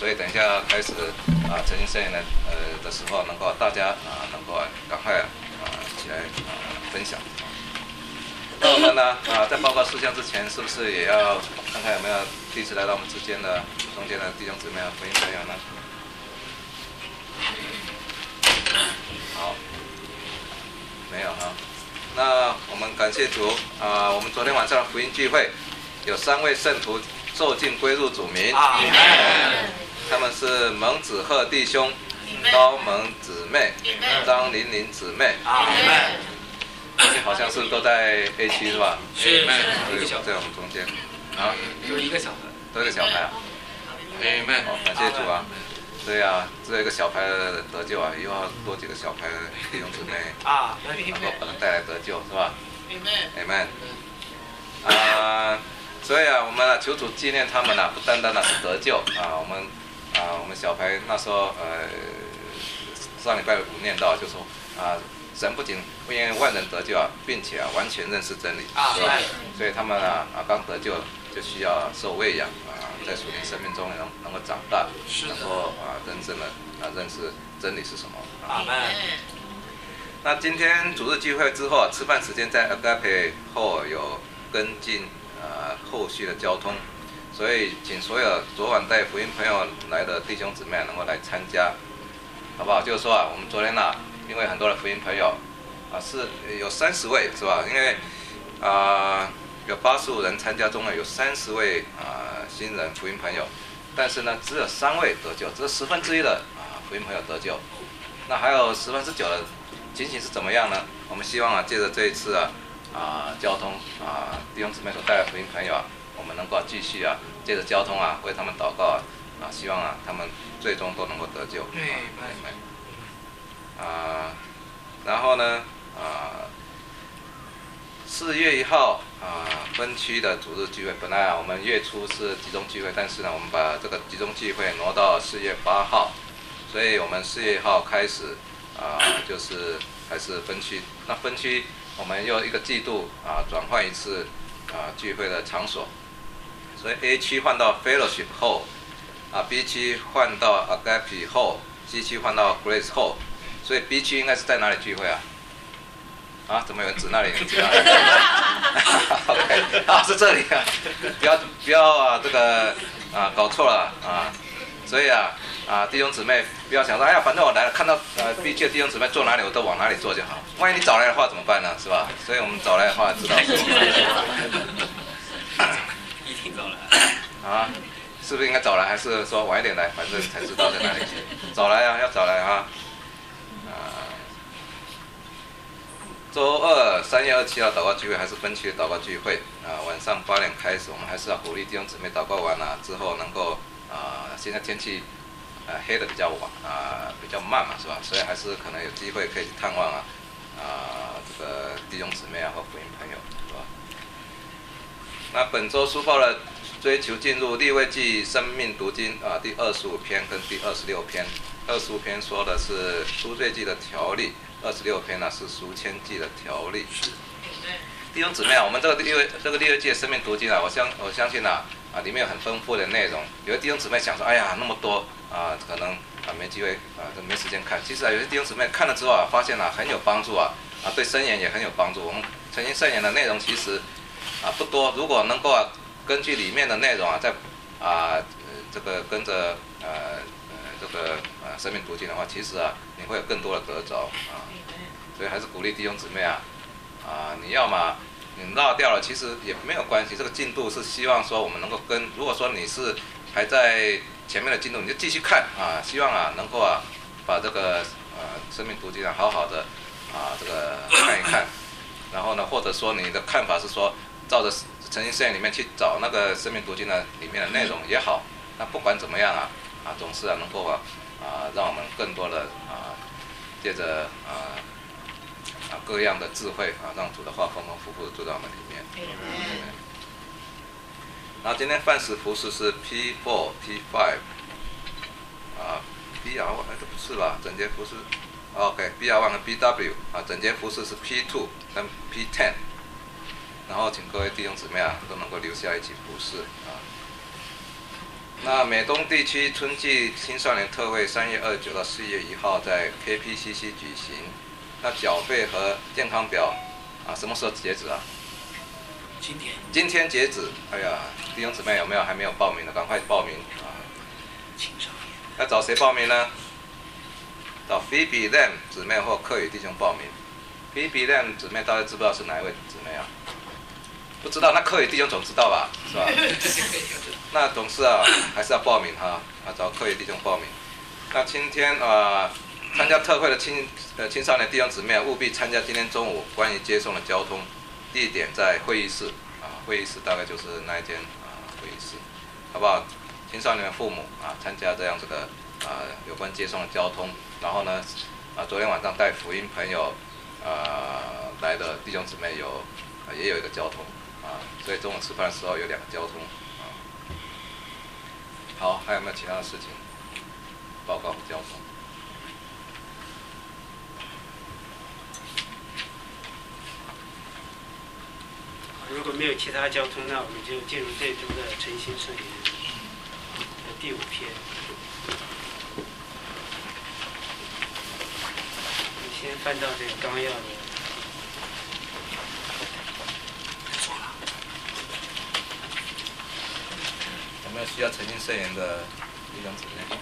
所以等一下开始诚心圣言的时候，能够大家能够赶快起来分享。那我们呢在报告事项之前，是不是也要看看有没有第一次来到我们中间的弟兄姊妹福音朋友呢？好，没有哈。那我们感谢主我们昨天晚上的福音聚会，有3位圣徒受尽归入主名，他们是蒙子鹤弟兄、高蒙姊妹、张玲玲姊妹。好像是都在 A 区是吧？ 是， 在我们中间。 有一个小孩， 都一个小孩啊。好，感谢主啊。对啊，只有一个小牌的得救啊，以后要多几个小牌的弟兄姊妹能够把他带来得救是吧 ？Amen。所以我们求主纪念他们不单单是得救我们小牌那时候上礼拜5念到就说神不仅因为万人得救并且完全认识真理，是吧？所以他们刚得救就需要受喂养在属灵生命中能够长大，能够真正的认识真理是什么。 阿们。 那今天主日聚会之后吃饭时间在 Agape 后有跟进后续的交通，所以请所有昨晚带福音朋友来的弟兄姊妹能够来参加，好不好？就是说我们昨天因为很多的福音朋友是有30位是吧？因为有85人参加中有30位新人福音朋友，但是呢只有3位得救，只有1/10的福音朋友得救。那还有9/10的情形是怎么样呢？我们希望借着这一次交通弟兄姊妹所带来的福音朋友我们能够继续借着交通为他们祷告希望他们最终都能够得救。然后呢4月1号分区的主日聚会，本来我们月初是集中聚会，但是呢我们把这个集中聚会挪到4月8号，所以我们4月1号开始就是还是分区。那分区我们又1个季度转换一次聚会的场所，所以 A 区换到 Fellowship 后B 区换到 Agape 后，C 区换到 Grace 后，所以 B 区应该是在哪里聚会怎么有人指那里？OK， 是这里不要这个搞错了所以弟兄姊妹不要想说反正我来了，看到B 区的弟兄姊妹坐哪里我都往哪里坐就好。万一你找来的话怎么办呢？是吧？所以我们找来的话知道一定找来是不是应该早来，还是说晚一点来？反正才知道在哪里去。早来要早来周二3月27号祷告聚会还是分区的祷告聚会晚上8点开始，我们还是要鼓励弟兄姊妹祷告完之后能够现在天气黑的比较晚比较慢嘛，是吧？所以还是可能有机会可以去探望这个弟兄姊妹或福音朋友，是吧？那本周书报的追求进入利未记生命读经第25篇跟第26篇。25篇说的是赎罪记的条例，26篇是赎愆记的条例。弟兄姊妹我们这个利未记的生命读经我相信里面有很丰富的内容。有的弟兄姊妹想说，哎呀那么多可能没机会没时间看。其实有些弟兄姊妹看了之后发现很有帮助对圣言也很有帮助。我们诚心圣言的内容其实不多，如果能够根据里面的内容在这个跟着这个生命读经的话，其实你会有更多的得着所以还是鼓励弟兄姊妹你要嘛你落掉了其实也没有关系，这个进度是希望说我们能够如果说你是还在前面的进度，你就继续看希望能够把这个生命读经好好的这个看一看，然后呢或者说你的看法是说照着诚心圣言里面去找那个生命读经的里面的内容也好，那不管怎么样总是能够让我们更多的借着各样的智慧让主的话丰丰富富的住在我们里面。然后今天范式服饰是 P4 P5 BR1 这不是吧？整洁服饰 OK BR1 和 BW 整洁服饰是 P2 跟 P10。然后请各位弟兄姊妹都能够留下一起服侍那美东地区春季青少年特会3月29到4月1号在 KPCC 举行。那缴费和健康表什么时候截止啊？今天截止。哎呀，弟兄姊妹有没有还没有报名的？赶快报名啊！要找谁报名呢？找 Phoebe Lam 姊妹或客语弟兄报名。Phoebe Lam 姊妹大家知不知道是哪一位姊妹啊？不知道，那客语弟兄总知道吧？是吧？那总是还是要报名哈，找客语弟兄报名。那今天参加特会的青少年弟兄姊妹务必参加今天中午关于接送的交通，地点在会议室会议室大概就是那一间会议室，好不好？青少年的父母参加这样子的有关接送的交通，然后呢昨天晚上带福音朋友来的弟兄姊妹也有一个交通所以中午吃饭的时候有2个交通好，还有没有其他的事情报告交通？ 如果没有其他交通，那我们就进入这周的诚心圣言的第5篇。先翻到这个纲要的。 有没有需要诚心圣言的弟兄姊妹？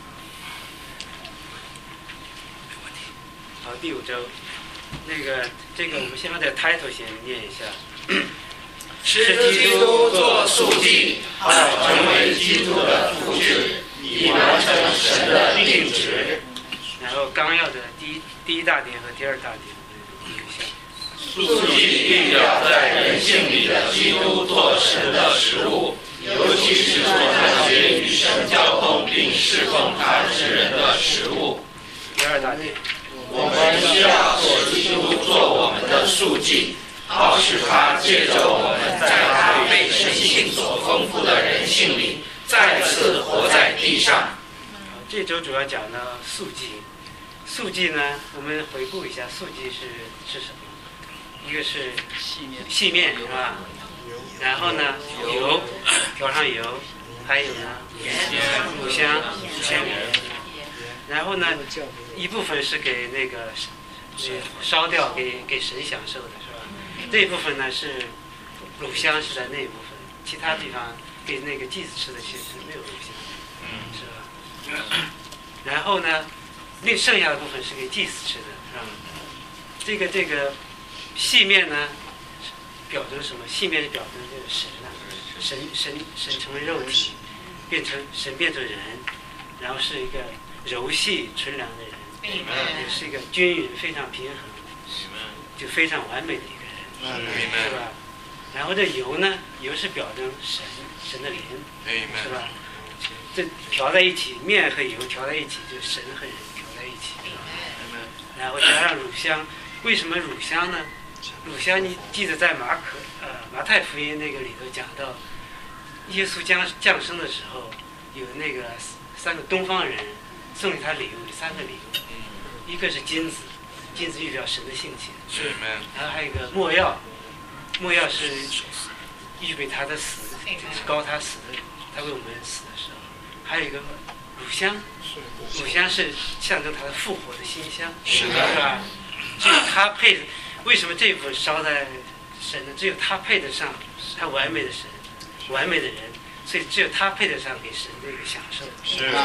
好，第5周，这个我们先把这个 title 先念一下。 吃基督做素祭，好成为基督的复制，以完成神的定旨。 然后纲要的第一大点和第2大点念一下。 素祭预表在人性里的基督做神的食物，尤其是做那些与神交通并侍奉他之人的食物。 第2大点。 我们需要使基督做我们的素祭，好使他借着我们在他被神性所丰富的人性里，再次活在地上。 这周主要讲到素祭。素祭呢，我们回顾一下，素祭是什么？一个是细面是吧？然后呢，油，调上油，还有呢，乳香，然后呢，一部分是给那个烧掉给神享受的是吧？这一部分呢是乳香是在那一部分，其他地方给那个祭司吃的其实没有乳香，是吧？然后呢，那剩下的部分是给祭司吃的，是吧？这个细面呢，表征什么？细面是表征这个神神成为肉体，神变成人，然后是一个柔细纯良的人，也是一个均匀非常平衡，就非常完美的一个人，是吧？然后这油呢，油是表征神的灵，是吧？这调在一起，面和油调在一起，就神和人调在一起，然后加上乳香。为什么乳香呢？乳香你记得在马太福音那个里头讲到，耶稣降生的时候，有那个3个东方人送给他礼物，3个礼物，一个是金子，金子预表神的性情，然后还有一个没药，没药是预备他的死，就是高他死的，他为我们死的时候，还有一个乳香，乳香是象征他的复活的馨香，是吧？只有他配，为什么这部分烧在神呢？只有他配得上他完美的神，完美的人，所以只有他配得上给神这个享受，是吧？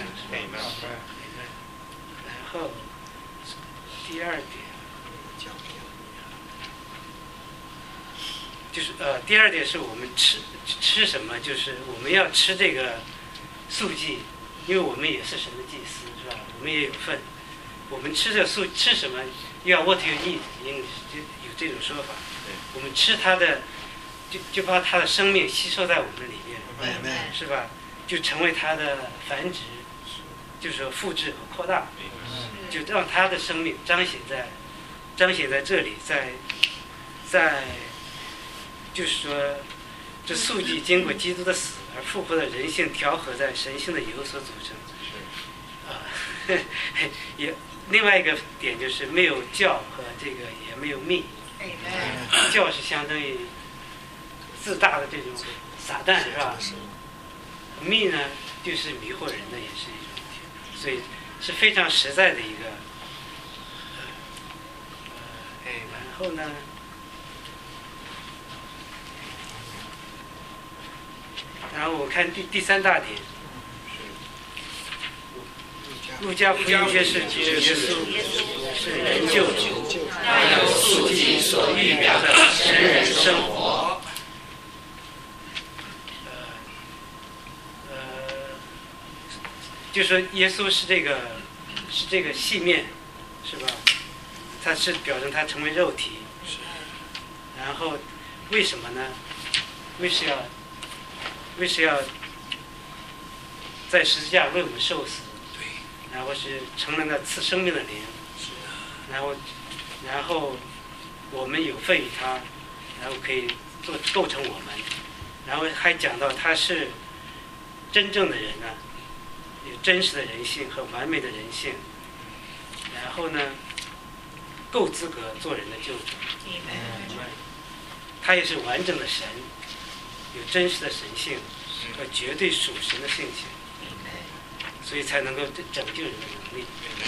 然后第2点，就是第2点是我们吃什么，就是我们要吃这个素祭，因为我们也是神的祭司，是吧？我们也有份。我们吃什么？要 what you eat， 英语就有这种说法。我们吃它的，就把它的生命吸收在我们里面，是吧？就成为它的繁殖，就是说复制和扩大，就让它的生命彰显在这里，在就是说，这素祭经过基督的死而复活的人性调和在神性的油所组成。也另外一个点就是没有教和这个也没有命，教是相当于自大的这种撒旦，是吧？ 密呢就是迷惑人的，也是一种，所以是非常实在的一个。然后呢，然后我看第三大点，路加福音揭示耶稣是人救主， 还有素记所预表的神人生活。 就说耶稣是这个细面，是吧？它是表征它成为肉体。然后为什么呢？为是要在十字架为我们受死，然后是成了那赐生命的灵，然后我们有份于他，然后可以构成我们，然后还讲到他是真正的人呢，有真实的人性和完美的人性，然后呢够资格做人的救主，他也是完整的神，有真实的神性和绝对属神的性情，所以才能够拯救人的能力。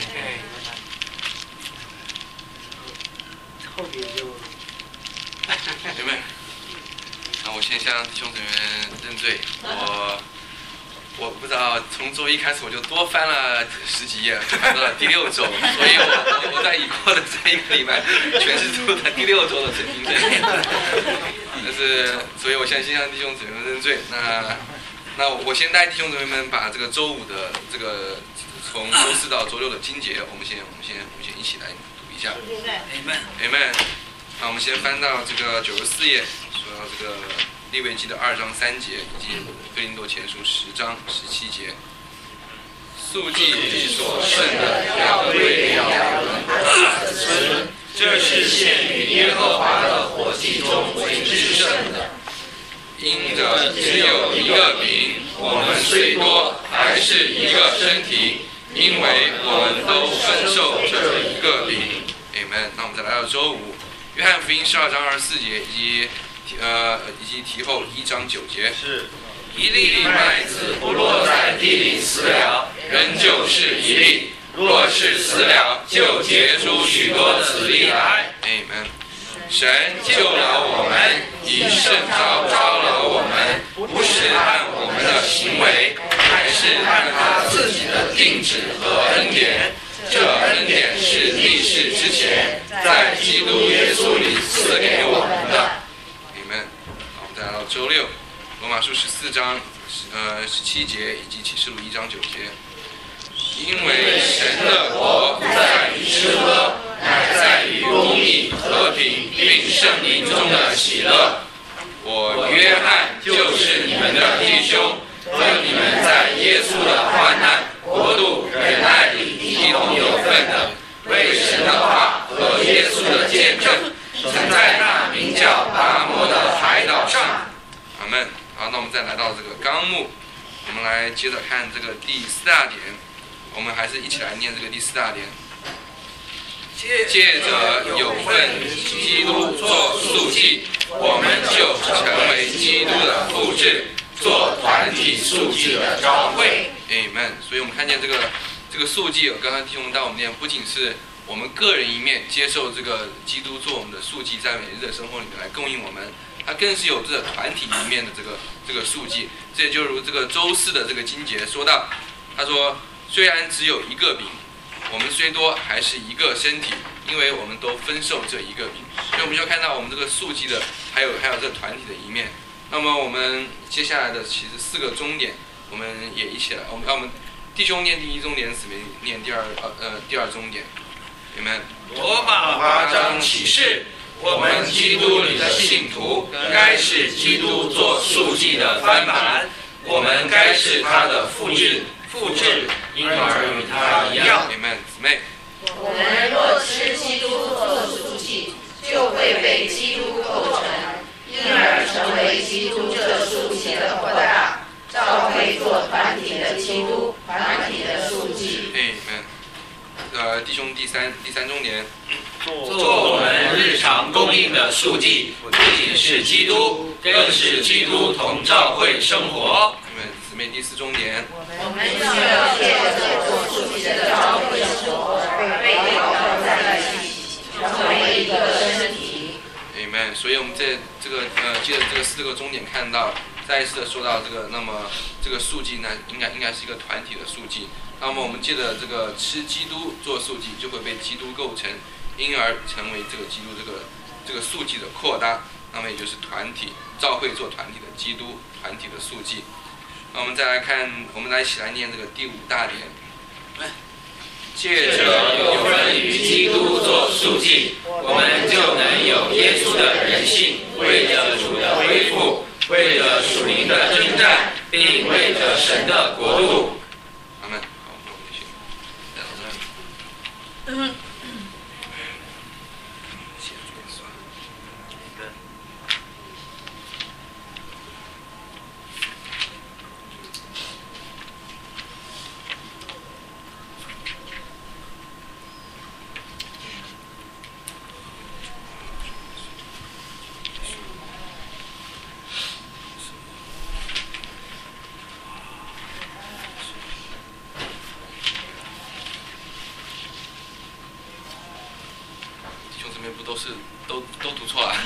后边就姐妹，那我先向弟兄姊妹们认罪。我不知道，从周一开始我就多翻了10几页，翻到了第6周，所以我在以后的这1个礼拜全是读的第6周的圣经。但是，所以我先向弟兄姊妹们认罪。那我先带弟兄姊妹们把这个周5的这个从周4到周6的经节，我们先一起来读一下。Amen。那我们先翻到这个94页，说到这个利未记的2章3节，以及哥林多前书10章17节。素祭所剩的要归了人的子孙，这是献于耶和华的火祭中为至圣的。因着只有一个饼，我们虽多，还是一个身体，因为我们都分受这一个饼。Amen。那我们再来到周5，约翰福音12章24节以及提后1章9节。是。一粒麦子不落在地里死了，仍旧是一粒；若是死了，就结出许多子粒来。Amen。神救了我们，以圣召招了我们，不是按我们的行为，乃是按他自己的定旨和恩典。这恩典是历世之前在基督耶稣里赐给我们的。Amen。好，我们再来到周6。罗马书14章17节以及启示录1章9节，因为神的国不在于吃喝，乃在于公义、和平，并圣灵中的喜乐。我约翰就是你们的弟兄，和你们在耶稣的患难、国度、忍耐里一同有份的，为神的话和耶稣的见证，曾在那名叫达摩的海岛上。阿们。好，那我们再来到这个纲目，我们来接着看这个第4大点，我们还是一起来念这个第4大点。借着有份基督做素祭，我们就成为基督的复制，做团体素祭的召会。Amen。所以我们看见这个素祭，刚刚弟兄们带我们念，不仅是我们个人一面接受这个基督做我们的素祭，在每日的生活里面来供应我们。它更是有这个团体里面的这个素祭，这也就如这个周4的这个经节说到，他说虽然只有一个饼，我们虽多还是一个身体，因为我们都分受这一个饼。所以我们就看到我们这个素祭的还有这个团体的一面。那么我们接下来的其实4个终点，我们也一起来，我们弟兄念第1终点，姊妹念第二终点。你们罗马8章启示。我们基督里的信徒该是基督做素祭的翻版，我们该是他的复制，因而与他一样。 Amen。姊妹， 我们若吃基督做素祭，就会被基督构成，因而成为基督这素祭的扩大，召会做团体的基督，团体的素祭。 Amen。弟兄第三终点。 做我们日常供应的素祭，不仅是基督，更是基督同召会生活。 姊备第4重点。 我们需要借着做书记的教会生活，被调和在一起，成为一个身体。 Amen。所以我们在这个借着这个4个重点看到，再一次的说到这个，那么这个数记呢，应该是一个团体的数记。那么我们借着这个吃基督做数记，就会被基督构成，因而成为这个基督这个数记的扩大。那么也就是团体，教会做团体的基督团体的数记。那我们再来看，我们来一起来念这个第5大点。 借着有份与基督做数记，我们就能有耶稣的人性，为着主的恢复，为着属灵的征战，并为着神的国度。 阿们。好，那我们继续。不都读错了？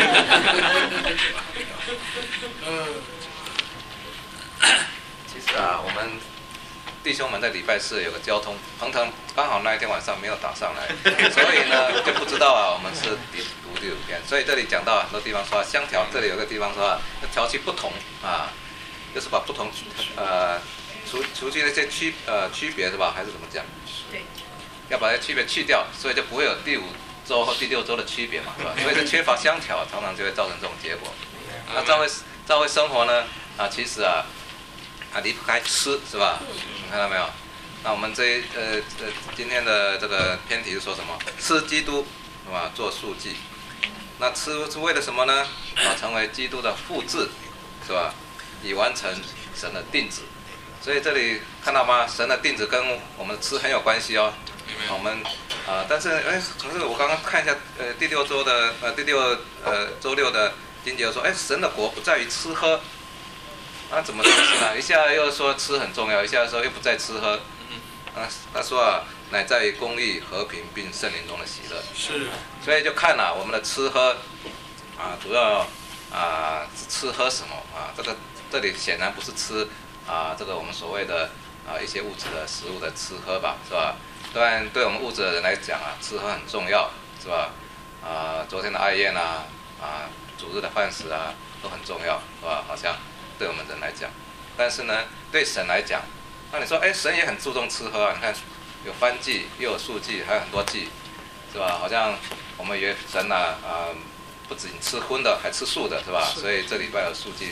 其实啊，我们弟兄们在礼拜4有个交通，彭腾刚好那一天晚上没有打上来，所以呢就不知道啊，我们是读第5篇。所以这里讲到很多地方说相调，这里有个地方说调其不同啊，就是把不同除去那些区别是吧？还是怎么讲？ 对。 要把这区别去掉，所以就不会有第5周和第6周的区别嘛，是吧？所以这缺乏相调，常常就会造成这种结果。那教会生活呢？其实离不开吃，是吧？你看到没有？那我们今天的这个篇题是说什么？吃基督，是吧？做数记。那吃是为了什么呢？成为基督的复制，是吧？以完成神的定旨。所以这里看到吗？神的定旨跟我们吃很有关系哦。我们但是可是我刚刚看一下第6周的周6的经节说，神的国不在于吃喝，怎么回事呢？一下又说吃很重要，一下说又不在吃喝，他说乃在于公义、和平并圣灵中的喜乐。 是。 所以就看我们的吃喝主要吃喝什么这里显然不是吃这个我们所谓的一些物质的食物的吃喝吧，是吧？当然，对我们物质的人来讲吃喝很重要，是吧？昨天的爱宴主日的饭食都很重要，是吧？好像对我们人来讲，但是呢，对神来讲，那你说，神也很注重吃喝你看，有燔祭，又有素祭，还有很多祭，是吧？好像我们以为神不仅吃荤的，还吃素的，是吧？所以这礼拜有素祭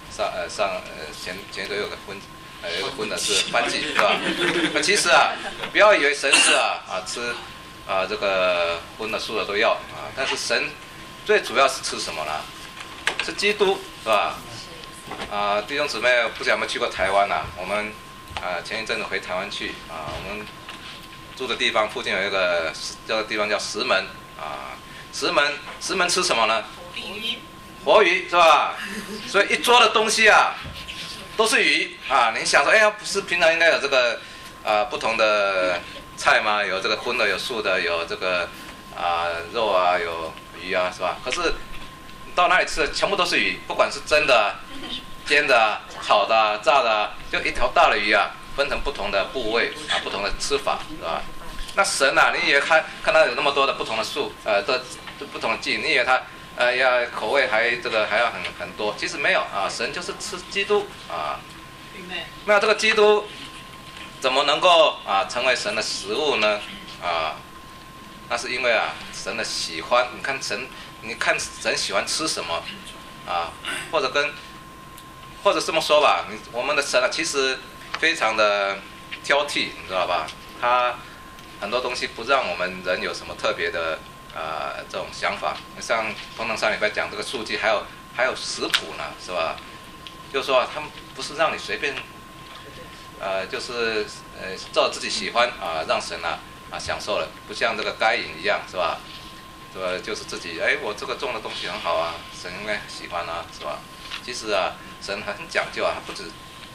前一个月有个荤的是燔祭，是吧？那其实不要以为神是吃这个荤的素的都要但是神最主要是吃什么呢？是基督，是吧？弟兄姊妹，不知道有没有去过台湾我们前一阵子回台湾去我们住的地方附近有一个这个地方叫石门石门吃什么呢？活鱼，是吧？所以一桌的东西都是鱼你想说，不是平常应该有这个不同的菜吗？有这个荤的，有素的，有这个肉有鱼是吧？可是到那里吃的全部都是鱼，不管是蒸的、煎的、炒的、炸的就一条大的鱼分成不同的部位不同的吃法，是吧？那神你以为看到有那么多的不同的不同的祭，你以为他要口味还要很多，其实没有神就是吃基督那这个基督怎么能够成为神的食物呢？那是因为神的喜欢，你看神喜欢吃什么或者这么说吧，我们的神其实非常的挑剔，你知道吧？他很多东西不让我们人有什么特别的这种想法。像彭腾上礼拜讲这个数据，还有食谱呢，是吧？就是说他们不是让你随便就是照自己喜欢让神享受了，不像这个该隐一样，是吧？就是自己我这个种的东西很好神应该喜欢是吧？其实神很讲究他不止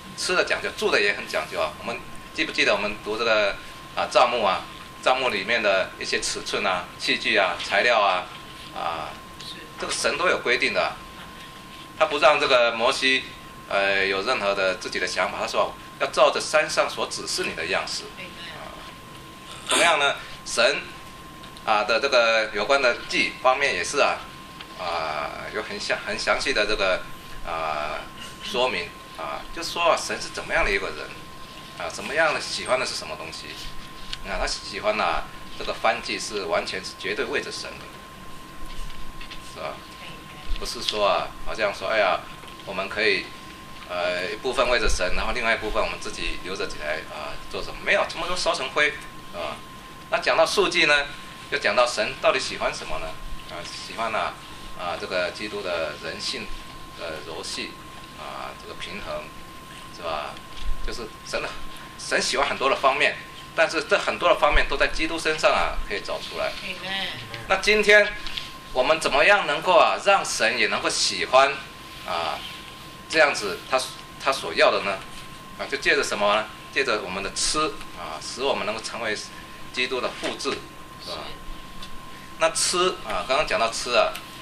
吃的讲究，住的也很讲究啊。我们记不记得我们读这个账目啊？账目里面的一些尺寸啊、器具啊、材料啊，这个神都有规定的啊。他不让这个摩西有任何的自己的想法，他说要照着山上所指示你的样式。同样呢，神的这个有关的记方面也是有很详细的这个说明就是说神是怎么样的一个人怎么样的喜欢的是什么东西他喜欢这个燔祭是完全是绝对为着神的，是吧？不是说好像说哎呀，我们可以一部分为着神，然后另外一部分我们自己留着起来做什么？没有，全部都烧成灰那讲到数祭呢，就讲到神到底喜欢什么呢？喜欢这个基督的人性的柔细这个平衡，是吧？就是神喜欢很多的方面，但是这很多的方面都在基督身上可以找出来。那今天我们怎么样能够让神也能够喜欢这样子他所要的呢？就借着什么呢？借着我们的吃使我们能够成为基督的复制，是吧？那吃刚刚讲到吃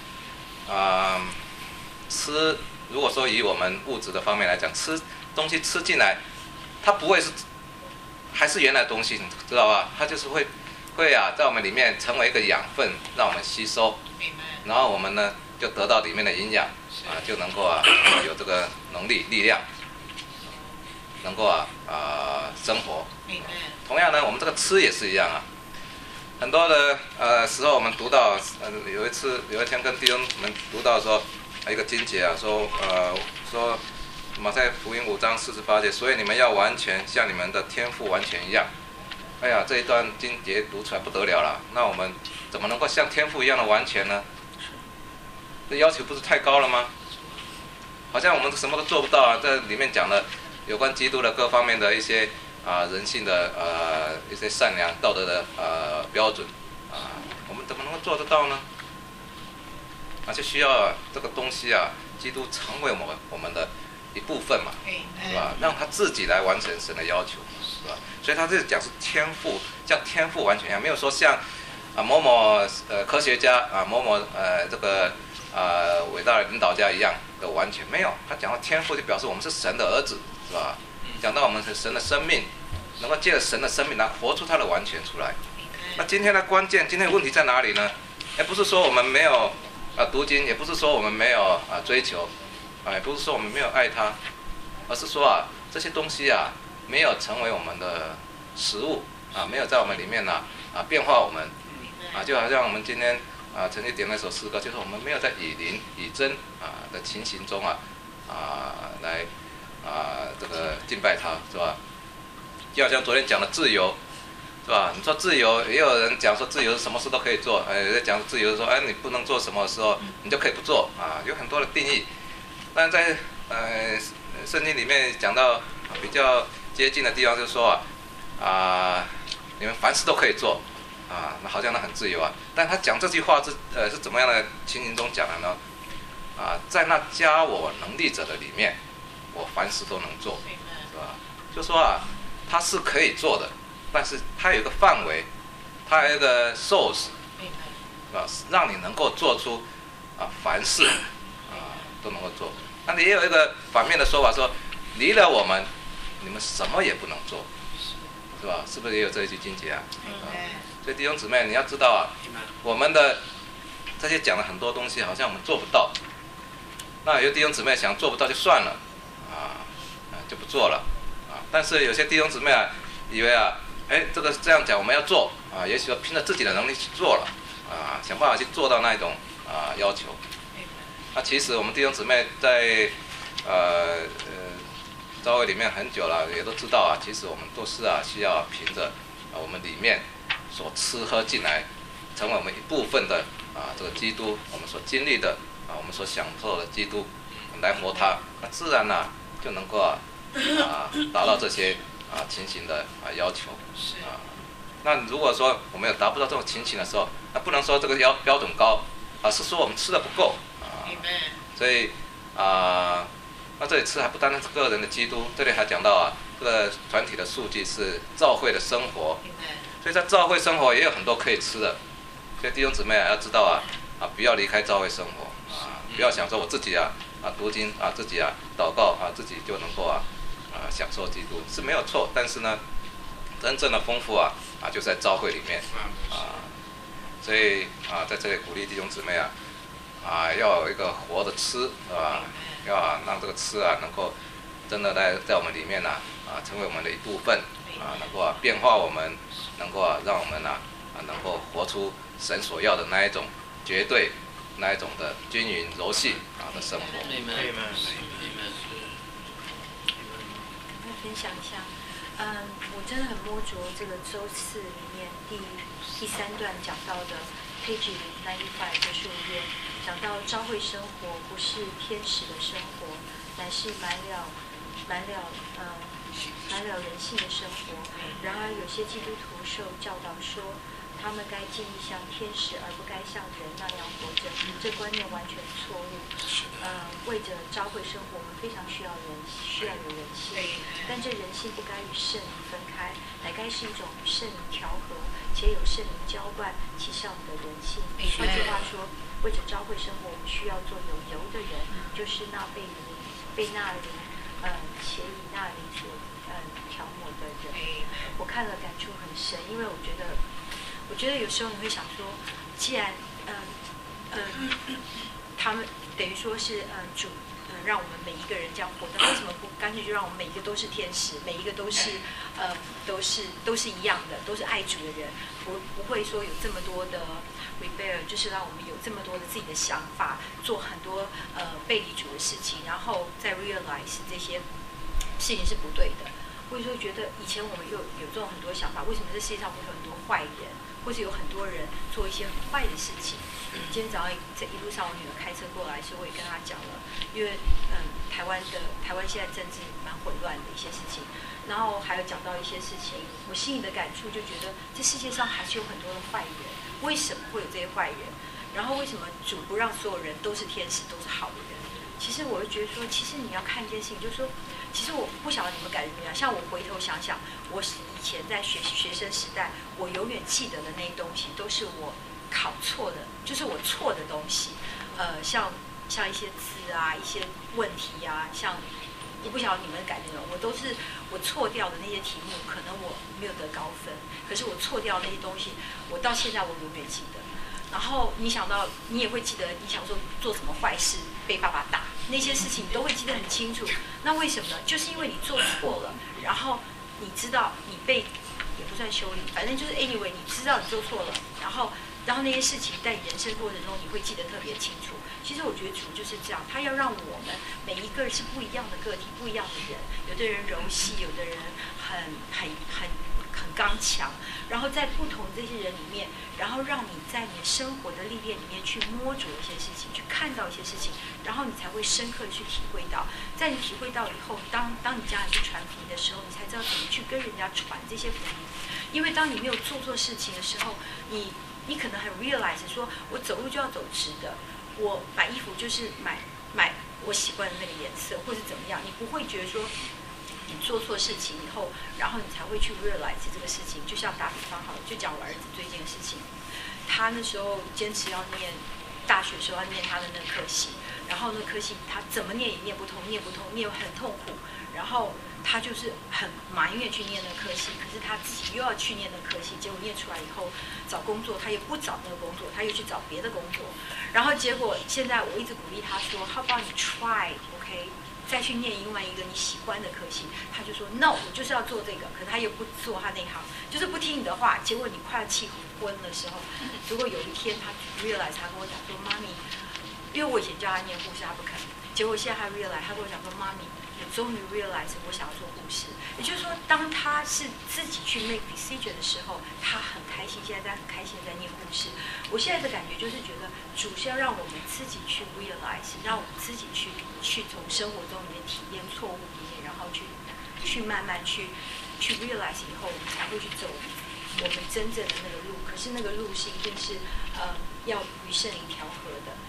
吃如果说以我们物质的方面来讲，吃东西吃进来，它不会是还是原来的东西，你知道吧？它就是会在我们里面成为一个养分，让我们吸收，然后我们呢就得到里面的营养就能够有这个能力力量，能够生活。同样呢，我们这个吃也是一样很多的时候我们读到有一天跟弟兄们读到说一个经节说马太福音5章48节，所以你们要完全像你们的天父完全一样。哎呀，这一段经节读出来不得了了，那我们怎么能够像天父一样的完全呢？这要求不是太高了吗？好像我们什么都做不到这里面讲的有关基督的各方面的一些人性的一些善良道德的标准我们怎么能够做得到呢？就需要这个东西基督成为我们的一部分嘛，是吧？让他自己来完成神的要求，是吧？所以他这讲是天赋，像天赋完全一样，没有说像某某科学家某某这个伟大的领导家一样的完全没有。他讲到天赋就表示我们是神的儿子，是吧？讲到我们是神的生命，能够借着神的生命来活出他的完全出来。那今天的关键，今天的问题在哪里呢？不是说我们没有读经，也不是说我们没有追求，也不是说我们没有爱他，而是说这些东西没有成为我们的食物没有在我们里面变化我们就好像我们今天曾经点那首诗歌，就是我们没有在以灵以真的情形中来这个敬拜他，是吧？就好像昨天讲的自由，是吧？你说自由，也有人讲说自由是什么事都可以做，有人讲自由说你不能做什么的时候你就可以不做有很多的定义。但在圣经里面讲到比较接近的地方，就是说你们凡事都可以做那好像那很自由但他讲这句话是怎么样的情形中讲的呢？在那加我能力者的里面，我凡事都能做，是吧？就说他是可以做的，但是他有一个范围，他有一个 source， 是吧？让你能够做出凡事都能够做。那也有一个反面的说法，说离了我们，你们什么也不能做，是吧？是不是也有这一句经节所以弟兄姊妹，你要知道我们的这些讲了很多东西，好像我们做不到。那有弟兄姊妹想做不到就算了就不做了但是有些弟兄姊妹以为这个这样讲我们要做也许要凭着自己的能力去做了想办法去做到那一种要求。那其实我们弟兄姊妹在教会里面很久了，也都知道其实我们都是需要凭着我们里面所吃喝进来，成为我们一部分的这个基督，我们所经历的我们所享受的基督来活他，那自然就能够达到这些情形的要求那如果说我们有达不到这种情形的时候，那不能说这个标准高是说我们吃的不够所以那这里吃还不单单是个人的基督，这里还讲到啊，这个团体的数据是教会的生活，所以在教会生活也有很多可以吃的。所以弟兄姊妹啊，要知道啊，不要离开教会生活啊，不要想说我自己读经自己祷告自己就能够享受基督是没有错，但是呢，真正的丰富就在教会里面所以在这里鼓励弟兄姊妹要有一个活的吃要让这个吃能够真的在我们里面成为我们的一部分能够变化我们，能够让我们能够活出神所要的那一种绝对那一种的均匀柔细的生活。 分享一下，我真的很摸着这个周4里面第3段讲到的 page 95的书页，讲到教会生活不是天使的生活，乃是满了人性的生活。然而有些基督徒受教导说，他们该尽力像天使，而不该像人那样活着。这观念完全错误。为着教会生活，我们非常需要有人性，但这人性不该与圣灵分开，乃该是一种与圣灵调和，且有圣灵浇灌其上的人性。换句话说，为着教会生活，我们需要做有油的人，就是那被那灵且以那灵所调抹的人。我看了感触很深，因为我觉得有时候你会想说，既然他们等于说是主让我们每一个人这样活着，为什么不干脆就让我们每一个都是天使，每一个都是一样的，都是爱主的人，不会说有这么多的 rebel， 就是让我们有这么多的自己的想法，做很多背离主的事情，然后再 realize 这些事情是不对的。或者说觉得以前我们有这种很多想法，为什么这世界上会有很多坏人，或者有很多人做一些很坏的事情？今天早上在一路上，我女儿开车过来的时候，我也跟她讲了，因为台湾现在政治蛮混乱的一些事情，然后还有讲到一些事情，我心里的感触就觉得这世界上还是有很多的坏人，为什么会有这些坏人？然后为什么主不让所有人都是天使，都是好的人？其实我会觉得说，其实你要看一件事情，就是说，其实我不晓得你们感觉怎么样。像我回头想想，我以前在学生时代，我永远记得的那些东西，都是我考错的，就是我错的东西。像一些字一些问题像我不晓得你们感觉怎么样，我错掉的那些题目，可能我没有得高分，可是我错掉那些东西，我到现在我永远记得。然后你想到，你也会记得你小时候做什么坏事被爸爸打，那些事情你都会记得很清楚。那为什么呢？就是因为你做错了，然后你知道你被也不算修理，反正就是 anyway， 你知道你做错了，然后那些事情在人生过程中你会记得特别清楚。其实我觉得主就是这样，他要让我们每一个是不一样的个体，不一样的人。有的人柔细，有的人很刚强，然后在不同这些人里面，然后让你在你生活的历练里面去摸着一些事情，去看到一些事情，然后你才会深刻的去体会到。在你体会到以后，当你将来去传福音的时候，你才知道怎么去跟人家传这些福音。因为当你没有做错事情的时候，你可能很 realize 说，我走路就要走直的，我买衣服就是买我喜欢的那个颜色，或是怎么样，你不会觉得说。你做错事情以后，然后你才会去 realize 这个事情。就像打比方好了，就讲我儿子最近的事情，他那时候坚持要念大学的时候要念他的那个科系，然后那科系他怎么念也念不通，念很痛苦，然后他就是很埋怨去念那个科系，可是他自己又要去念那个科系，结果念出来以后找工作他又不找那个工作，他又去找别的工作，然后结果现在我一直鼓励他说 How about you try OK，再去念另外一个你喜欢的科系，他就说 No， 我就是要做这个，可是他又不做他那行，就是不听你的话。结果你快要气昏的时候，如果有一天他 realize， 他跟我讲说妈咪，因为我以前叫他念护士，他不肯，结果现在他 realize， 他跟我讲说妈咪，我终于 realize 我想要做护士。也就是说，当他是自己去 make decision 的时候，他很开心，现在很开心在念护士。我现在的感觉就是觉得主是要让我们自己去 realize， 让我们自己去从生活中里面体验错误里面，然后去慢慢去 realize 以后，我们才会去走我们真正的那个路。可是那个路是一定是要与圣灵调和的。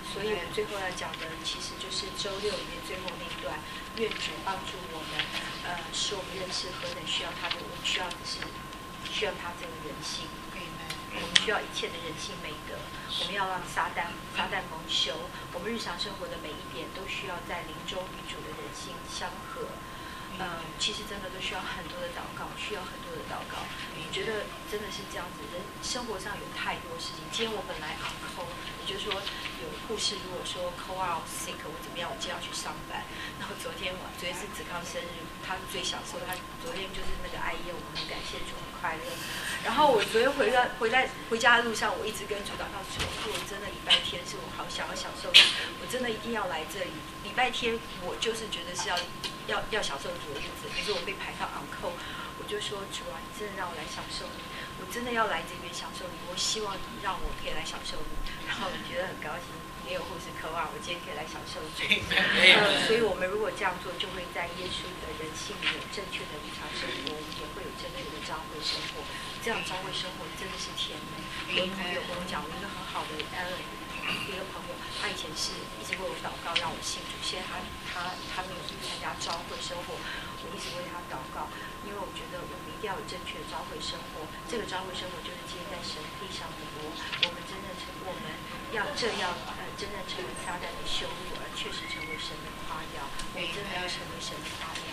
所以我最后要讲的其实就是周6里面最后那一段，愿主帮助我们，使我们认识何等需要他的，我们需要的是需要他这个人性，我们需要一切的人性美德，我们要让撒旦蒙羞，我们日常生活的每一点都需要在灵中与主的人性相合。其实真的都需要很多的祷告，需要很多的祷告。我觉得真的是这样子，人生活上有太多事情。今天我本来on call，也就是说有护士如果说 call out sick， 我怎么样，我今天要去上班。然后昨天是子康生日，他最享受，他昨天就是那个哀宴，我们很感谢主，很快乐。然后我昨天回家的路上，我一直跟主祷告说，我真的礼拜天是我好想要享受的，我真的一定要来这里。礼拜天我就是觉得是要享受主的日子，可是我被排到 on call， 我就说主啊，你真的让我来享受你，我真的要来这边享受你，我希望你让我可以来享受你。然后我觉得很高兴，也有护士渴望我今天可以来享受主。所以我们如果这样做，就会在耶稣的人性里有正确的日常生活，我们也会有正确的教会生活。这样教会生活真的是甜美。我的朋友跟我讲，我一个很好的 Ellen， 一个朋友，他以前是一直为我祷告让我信主，现在他没有去参加教会生活，我一直为他祷告，因为我觉得我们一定要有正确的教会生活。这个教会生活就是建立在神地上的国，我们我们要这样真正成为撒旦的羞辱，而确实成为神的夸耀。我们真的要成为神的夸耀。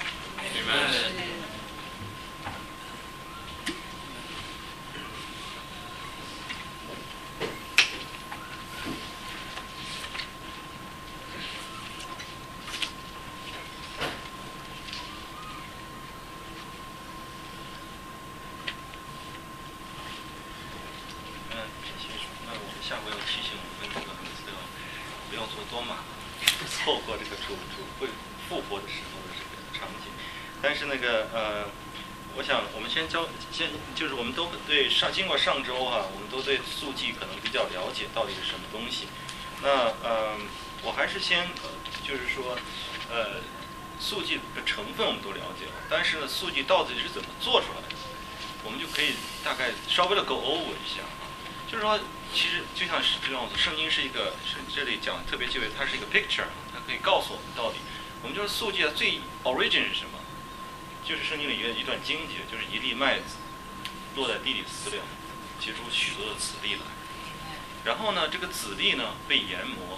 下回要提醒我们这个孩子不要做多马，错过这个主会复活的时候的这个场景。但是我想我们先就是我们都对经过上周我们都对速记可能比较了解到底是什么东西。那我还是先就是说速记的成分我们都了解了，但是呢速记到底是怎么做出来的，我们就可以大概稍微的 go over 一下就是说，其实就像圣经是一个，这里讲特别就它是一个 picture， 它可以告诉我们到底，我们就是速记的最 origin 是什么？就是圣经里一段经节，就是一粒麦子落在地里死了，结出许多的子粒来。然后呢，这个子粒呢被研磨，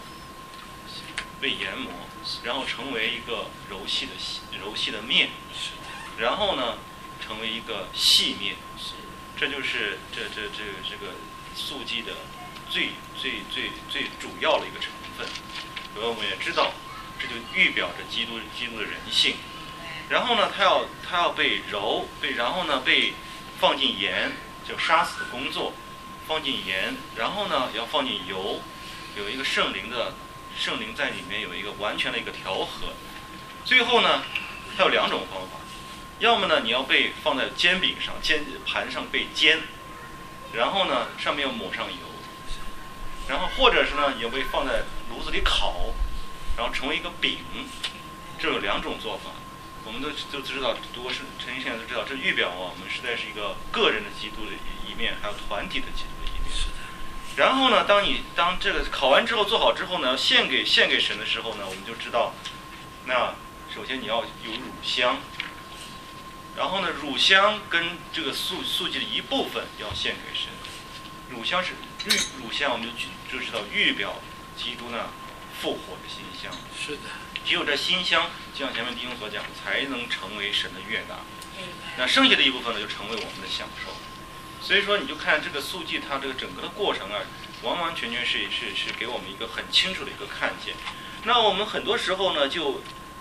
然后成为一个柔细的面，然后呢成为一个细面，这就是这个速记的最主要的一个成分。我们也知道，这就预表着基督的人性。然后呢，它要被揉，然后呢被放进盐，就杀死的工作，放进盐，然后呢要放进油，有一个圣灵在里面有一个完全的一个调和。最后呢，它有两种方法，要么呢你要被放在煎饼上，盘上被煎，然后呢上面要抹上油，然后或者是呢也被放在炉子里烤，然后成为一个饼。这有两种做法。我们都知道，读过圣经现在都知道，这预表我们实在是一个个人的基督的一面，还有团体的基督的一面。然后呢，当这个烤完之后做好之后呢，献给神的时候呢，我们就知道，那首先你要有乳香，然后呢，乳香跟这个素祭的一部分要献给神。乳香，我们就知道预表基督呢复活的馨香。是的。只有这馨香，就像前面弟兄所讲，才能成为神的悦纳。那剩下的一部分呢，就成为我们的享受。所以说，你就看这个速记，它这个整个的过程完完全全是给我们一个很清楚的一个看见。那我们很多时候呢，就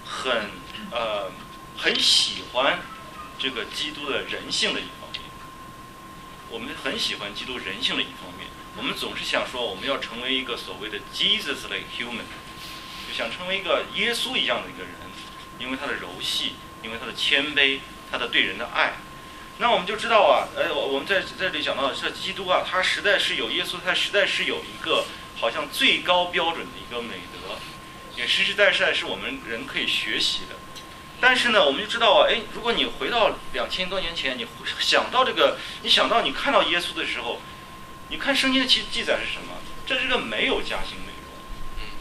很喜欢这个基督的人性的一方面。我们很喜欢基督人性的一方面。我们总是想说，我们要成为一个所谓的 Jesus-like human。想成为一个耶稣一样的一个人，因为他的柔细，因为他的谦卑，他的对人的爱。那我们就知道我们在这里讲到这基督他实在是有耶稣，他实在是有一个好像最高标准的一个美德，也实实在在是我们人可以学习的。但是呢，我们就知道如果你回到2000多年前，你想到你看到耶稣的时候，你看圣经的记载是什么？这是个没有加薪内容。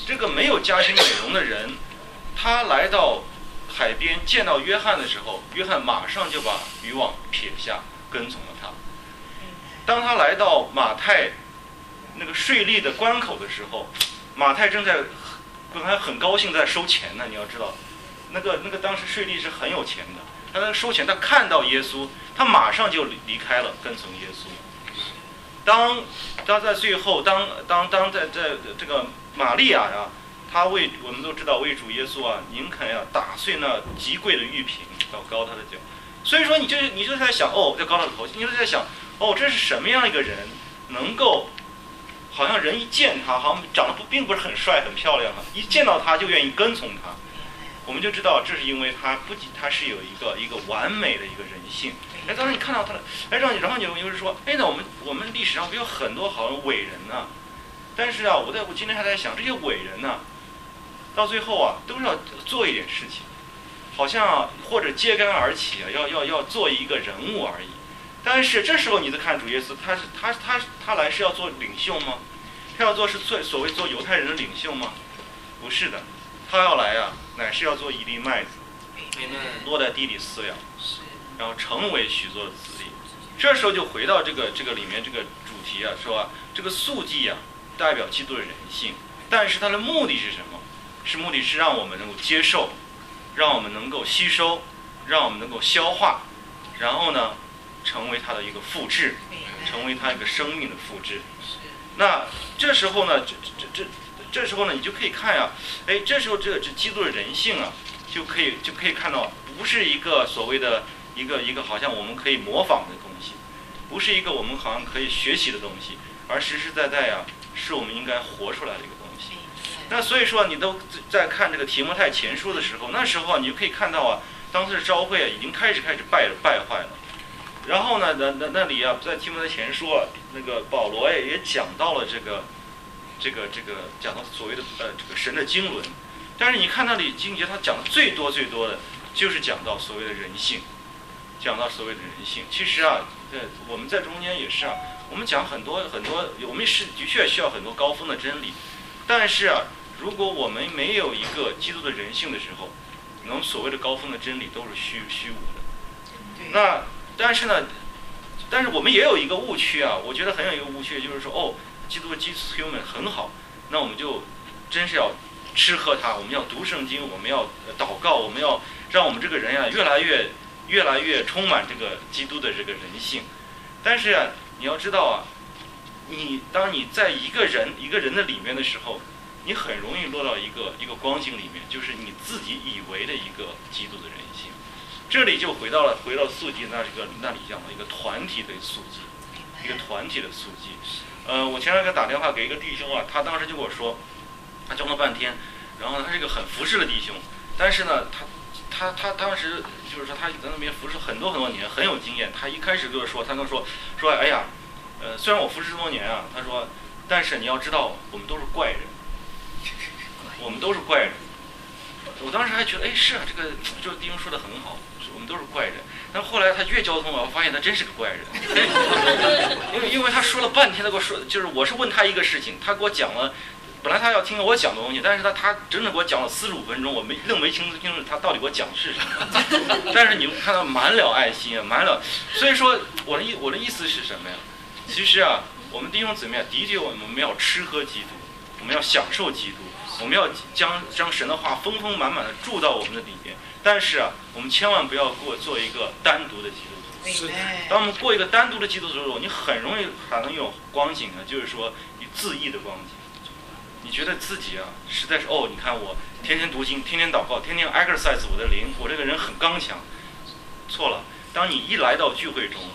这个没有家庭美容的人，他来到海边见到约翰的时候，约翰马上就把渔网撇下，跟从了他。当他来到马太那个税吏的关口的时候，马太本来很高兴在收钱呢。你要知道，那个当时税吏是很有钱的，他在收钱，他看到耶稣，他马上就离开了，跟从耶稣。当在最后，当在这个玛利亚呀，他我们都知道为主耶稣啊，宁肯呀打碎那极贵的玉瓶，要膏他的脚。所以说你就在想，哦，要膏他的头，你就在想，哦，这是什么样一个人，能够好像人一见他，好像长得并不是很帅很漂亮啊，一见到他就愿意跟从他。我们就知道，这是因为他不仅他是有一个完美的一个人性。哎，当时你看到他了，哎，然后你就是说，哎，那我们历史上不有很多好像伟人呢？但是啊，我今天还在想，这些伟人呢，到最后啊，都是要做一点事情，好像或者揭竿而起啊，要做一个人物而已。但是这时候你再看主耶稣，他来是要做领袖吗？他要做所谓做犹太人的领袖吗？不是的，他要来啊，乃是要做一粒麦子，落在地里饲养，然后成为许多的子粒。这时候就回到这个里面这个主题啊，说啊，这个素祭啊，代表基督的人性，但是它的目的是什么？目的是让我们能够接受，让我们能够吸收，让我们能够消化，然后呢，成为它的一个复制，成为它一个生命的复制。那这时候呢，这时候呢，你就可以看呀，哎，这时候这基督的人性啊，就可以看到，不是一个所谓的一个好像我们可以模仿的东西，不是一个我们好像可以学习的东西，而实实在在呀，是我们应该活出来的一个东西。那所以说，你都在看这个提摩太前书的时候，那时候你就可以看到啊，当时的教会啊已经开始败坏了。然后呢，那里啊，在提摩太前书啊，那个保罗也讲到了这个讲到所谓的这个神的经纶。但是你看那里经节，他讲的最多的就是讲到所谓的人性，讲到所谓的人性。其实啊，我们在中间也是啊，我们讲很多，我们是的确需要很多高峰的真理。但是啊，如果我们没有一个基督的人性的时候，我们所谓的高峰的真理都是虚无的。那但是我们也有一个误区啊，我觉得很有一个误区，就是说，哦，基督的 Jesus Human 很好，那我们就真是要吃喝它，我们要读圣经，我们要祷告，我们要让我们这个人呀越来越充满这个基督的这个人性。但是啊，你要知道啊，当你在一个人的里面的时候，你很容易落到一个光景里面，就是你自己以为的一个基督的人性。这里就回到素祭那里讲的一个团体的素祭，一个团体的素祭。我前两天打电话给一个弟兄啊，他当时就跟我说，他教了半天，然后他是一个很服侍的弟兄，但是呢，他当时就是说他在那边服侍很多年，很有经验。他一开始就是说，他跟我说，哎呀，虽然我服侍这么多年啊，他说，但是你要知道，我们都是怪人，我们都是怪人。我当时还觉得，哎，是啊，这个弟兄说的很好，我们都是怪人。但后来他越交通，我发现他真是个怪人，因为他说了半天，他给我说，就是我是问他一个事情，他给我讲了，本来他要听我讲的东西，但是他整整给我讲了45分钟，我没清楚他到底给我讲的是什么。但是你看到满了爱心啊，满了。所以说我的意思是什么呀？其实啊，我们弟兄姊妹啊，的确我们要吃喝基督，我们要享受基督。我们要将神的话丰丰满满的注到我们的里面，但是啊，我们千万不要做一个单独的基督徒。当我们过一个单独的基督徒的时候，你很容易还能有光景呢，就是说你自义的光景。你觉得自己啊，实在是你看我天天读经，天天祷告，天天 exercise 我的灵，我这个人很刚强。错了，当你一来到聚会中，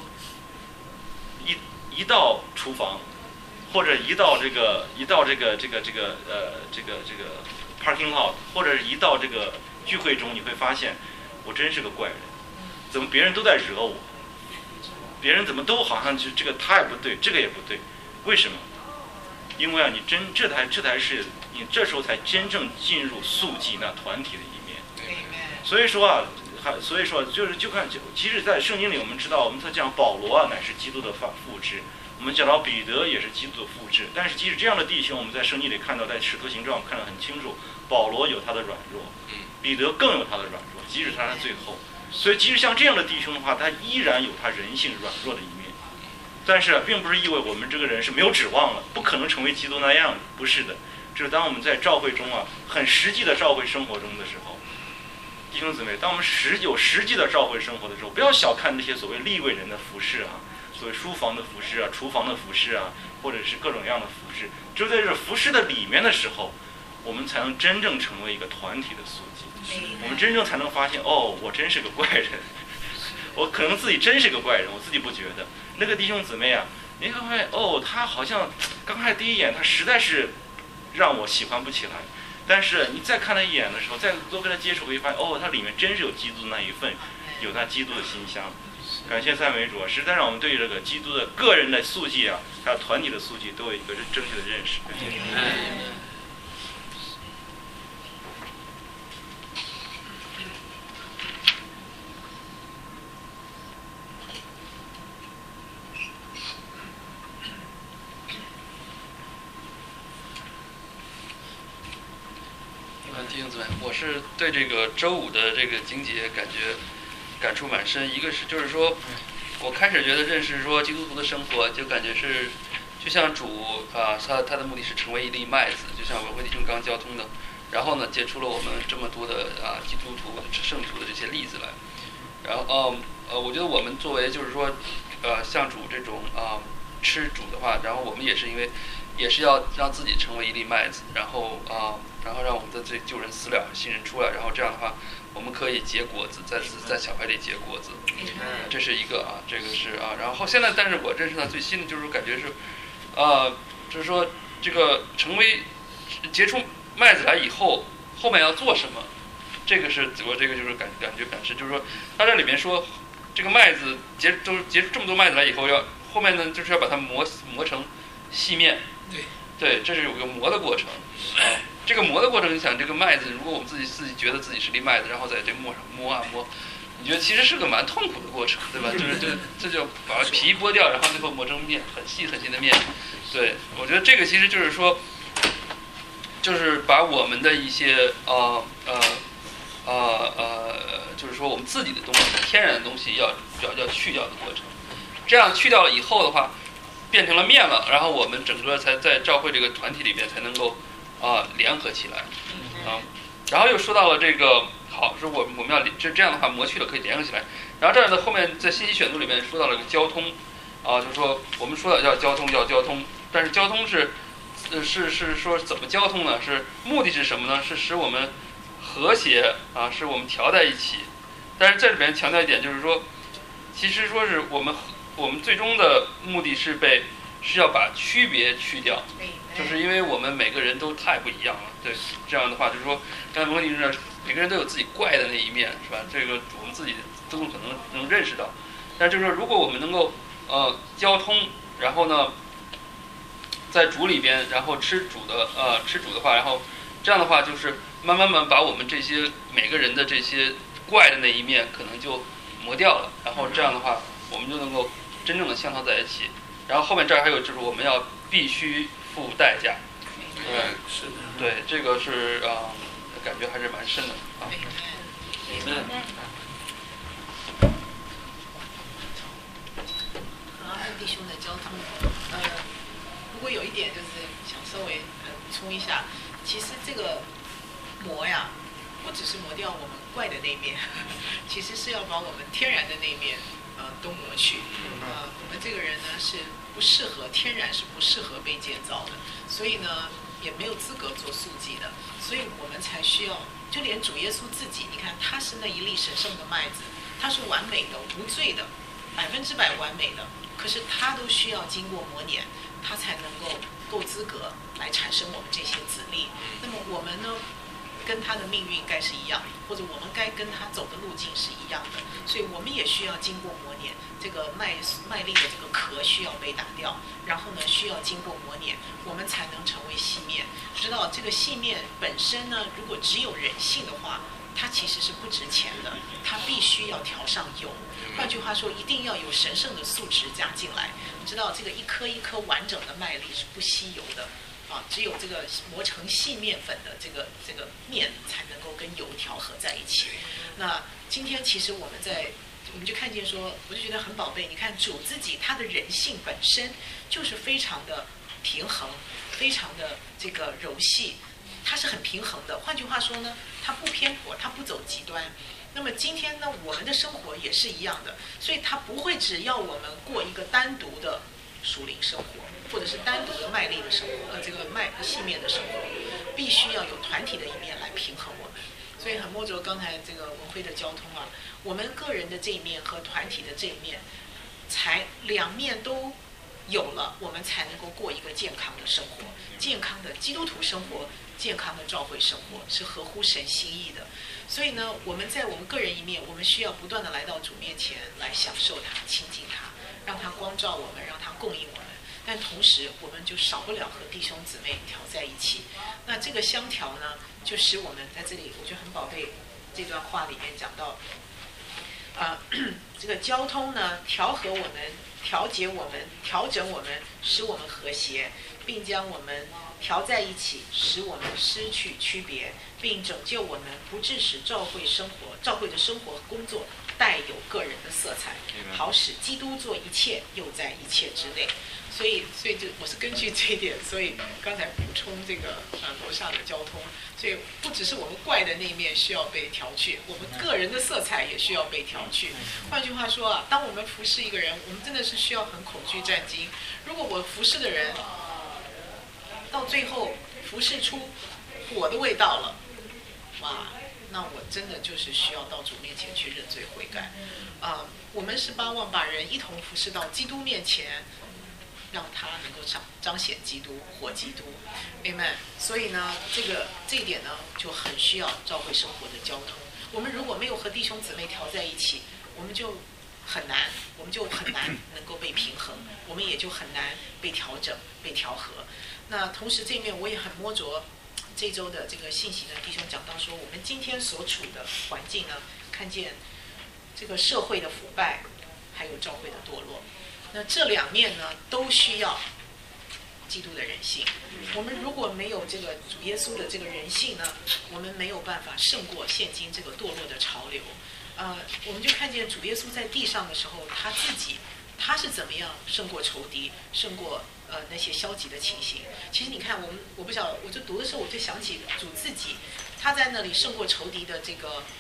一到厨房。或者一到这个 parking lot， 或者一到这个聚会中，你会发现，我真是个怪人，怎么别人都在惹我，别人怎么都好像就这个他也不对，这个也不对，为什么？因为啊，你这才是你这时候才真正进入素祭那团体的一面。所以说就看，其实，在圣经里我们知道，我们在讲保罗啊，乃是基督的复制。 我们讲到彼得也是基督的复制，但是即使这样的弟兄，我们在圣经里看到，在使徒行传看得很清楚，保罗有他的软弱，彼得更有他的软弱，即使他在最后。所以即使像这样的弟兄的话，他依然有他人性软弱的一面。但是并不是意味我们这个人是没有指望了，不可能成为基督那样的，不是的。就是当我们在教会中很实际的教会生活中的时候，弟兄姊妹，当我们有实际的教会生活的时候，不要小看那些所谓利未人的服饰所谓书房的服饰厨房的服饰或者是各种各样的服饰，只有在这服饰的里面的时候，我们才能真正成为一个团体的素祭，我们真正才能发现，我真是个怪人，我可能自己真是个怪人，我自己不觉得。那个弟兄姊妹你看发现他好像刚开始第一眼他实在是让我喜欢不起来，但是你再看他一眼的时候，再多跟他接触，会发现他里面真是有基督的那一份，有他基督的馨香。感谢赞美主实在让我们对这个基督的个人的素祭还有团体的素祭都有一个正确的认识。 弟兄姊妹，我是对这个周五的这个经节感触蛮深。一个是就是说，我开始觉得认识说基督徒的生活，就感觉是就像主他的目的是成为一粒麦子，就像文慧弟兄刚交通的，然后呢结出了我们这么多的基督徒圣徒的这些例子来。然后我觉得我们作为就是说像主这种吃主的话，然后我们也是因为也是要让自己成为一粒麦子，然后让我们的这旧人死了，新人出来，然后这样的话，我们可以结果子，在小孩里结果子，这是一个这个是然后现在，但是我认识到最新的就是感觉是，就是说这个成为结出麦子来以后，后面要做什么？这个是我这个就是感知，就是说他这里面说，这个麦子结出这么多麦子来以后，后面呢就是要把它磨成细面。对，这是有个磨的过程这个磨的过程，你想这个麦子，如果我们自己觉得自己是粒麦子，然后在这磨上磨，你觉得其实是个蛮痛苦的过程，对吧？就是这就把皮剥掉，然后最后磨成面，很细很细的面。对，我觉得这个其实就是说，就是把我们的一些就是说我们自己的东西，天然的东西要去掉的过程。这样去掉了以后的话，变成了面了，然后我们整个才在教会这个团体里面才能够联合起来然后又说到了这个好，说我们要这样的话磨去了可以联合起来。然后这样的后面在信息选读里面说到了个交通就是说我们说的要交通，但是交通是说怎么交通呢？是目的是什么呢？是使我们和谐使我们调在一起。但是这里边强调一点，就是说其实说是我们最终的目的是要把区别去掉，就是因为我们每个人都太不一样了。对，这样的话就是说，刚才文弟说，每个人都有自己怪的那一面，是吧？这个我们自己都可能认识到。但就是说，如果我们能够交通，然后呢，在主里边，然后吃主的话，然后这样的话就是慢慢把我们这些每个人的这些怪的那一面可能就磨掉了，然后这样的话我们就能够真正的相交在一起。然后后面这儿还有就是我们要必须付代价。 是的。 对，这个是感觉还是蛮深的弟兄的交通，不过有一点就是想稍微补充一下，其实这个磨呀，不只是磨掉我们怪的那一面，其实是要把我们天然的那一面都磨去。我们这个人呢是不适合，天然是不适合被建造的，所以呢也没有资格做素祭的，所以我们才需要，就连主耶稣自己，你看他是那一粒神圣的麦子，他是完美的、无罪的、100%完美的，可是他都需要经过磨碾，他才能够资格来产生我们这些子粒。那么我们呢，跟他的命运该是一样，或者我们该跟他走的路径是一样的，所以我们也需要经过磨碾，这个麦粒的这个壳需要被打掉，然后呢需要经过磨碾，我们才能成为细面。知道这个细面本身呢，如果只有人性的话， 它其实是不值钱的，它必须要调上油。换句话说，一定要有神圣的素质加进来。你知道，这个一颗一颗完整的麦粒是不吸油的啊，只有这个磨成细面粉的这个面才能够跟油调和在一起。那今天其实我们就看见说，我就觉得很宝贝。你看主自己他的人性本身就是非常的平衡，非常的这个柔细，它是很平衡的。换句话说呢，它不偏颇，它不走极端。那么今天呢，我们的生活也是一样的，所以它不会只要我们过一个单独的属灵生活，或者是单独的麦粒的生活，这个细面的生活，必须要有团体的一面来平衡我们。所以很摸着刚才这个文辉的交通啊，我们个人的这一面和团体的这一面，才两面都有了，我们才能够过一个健康的生活，健康的基督徒生活，健康的教会生活，是合乎神心意的。所以呢，我们在我们个人一面，我们需要不断的来到主面前来享受他，亲近他，让他光照我们，让他供应我们。但同时，我们就少不了和弟兄姊妹调在一起。那这个相调呢，就使我们在这里，我觉得很宝贝。这段话里面讲到，这个交通呢，调和我们、调节我们、调整我们，使我们和谐，并将我们调在一起，使我们失去区别，并拯救我们，不致使教会的生活和工作带有个人的色彩，好使基督做一切，又在一切之内。所以我是根据这一点，所以刚才补充这个楼上的交通，所以不只是我们怪的那一面需要被调去，我们个人的色彩也需要被调去。换句话说啊，当我们服侍一个人，我们真的是需要很恐惧战兢。如果我服侍的人到最后服侍出火的味道了，哇，那我真的就是需要到主面前去认罪悔改。我们是巴望把人一同服侍到基督面前，让他能够彰显基督，活基督 ，Amen。所以呢，这一点呢，就很需要教会生活的交通。我们如果没有和弟兄姊妹调在一起，我们就很难能够被平衡，我们也就很难被调整、被调和。那同时这一面我也很摸着这周的这个信息呢，弟兄讲到说，我们今天所处的环境呢，看见这个社会的腐败，还有教会的堕落。那这两面呢，都需要基督的人性。我们如果没有这个主耶稣的这个人性呢，我们没有办法胜过现今这个堕落的潮流。我们就看见主耶稣在地上的时候，他是怎么样胜过仇敌，胜过那些消极的情形。其实你看，我不晓得，我就读的时候我就想起主自己，他在那里胜过仇敌的这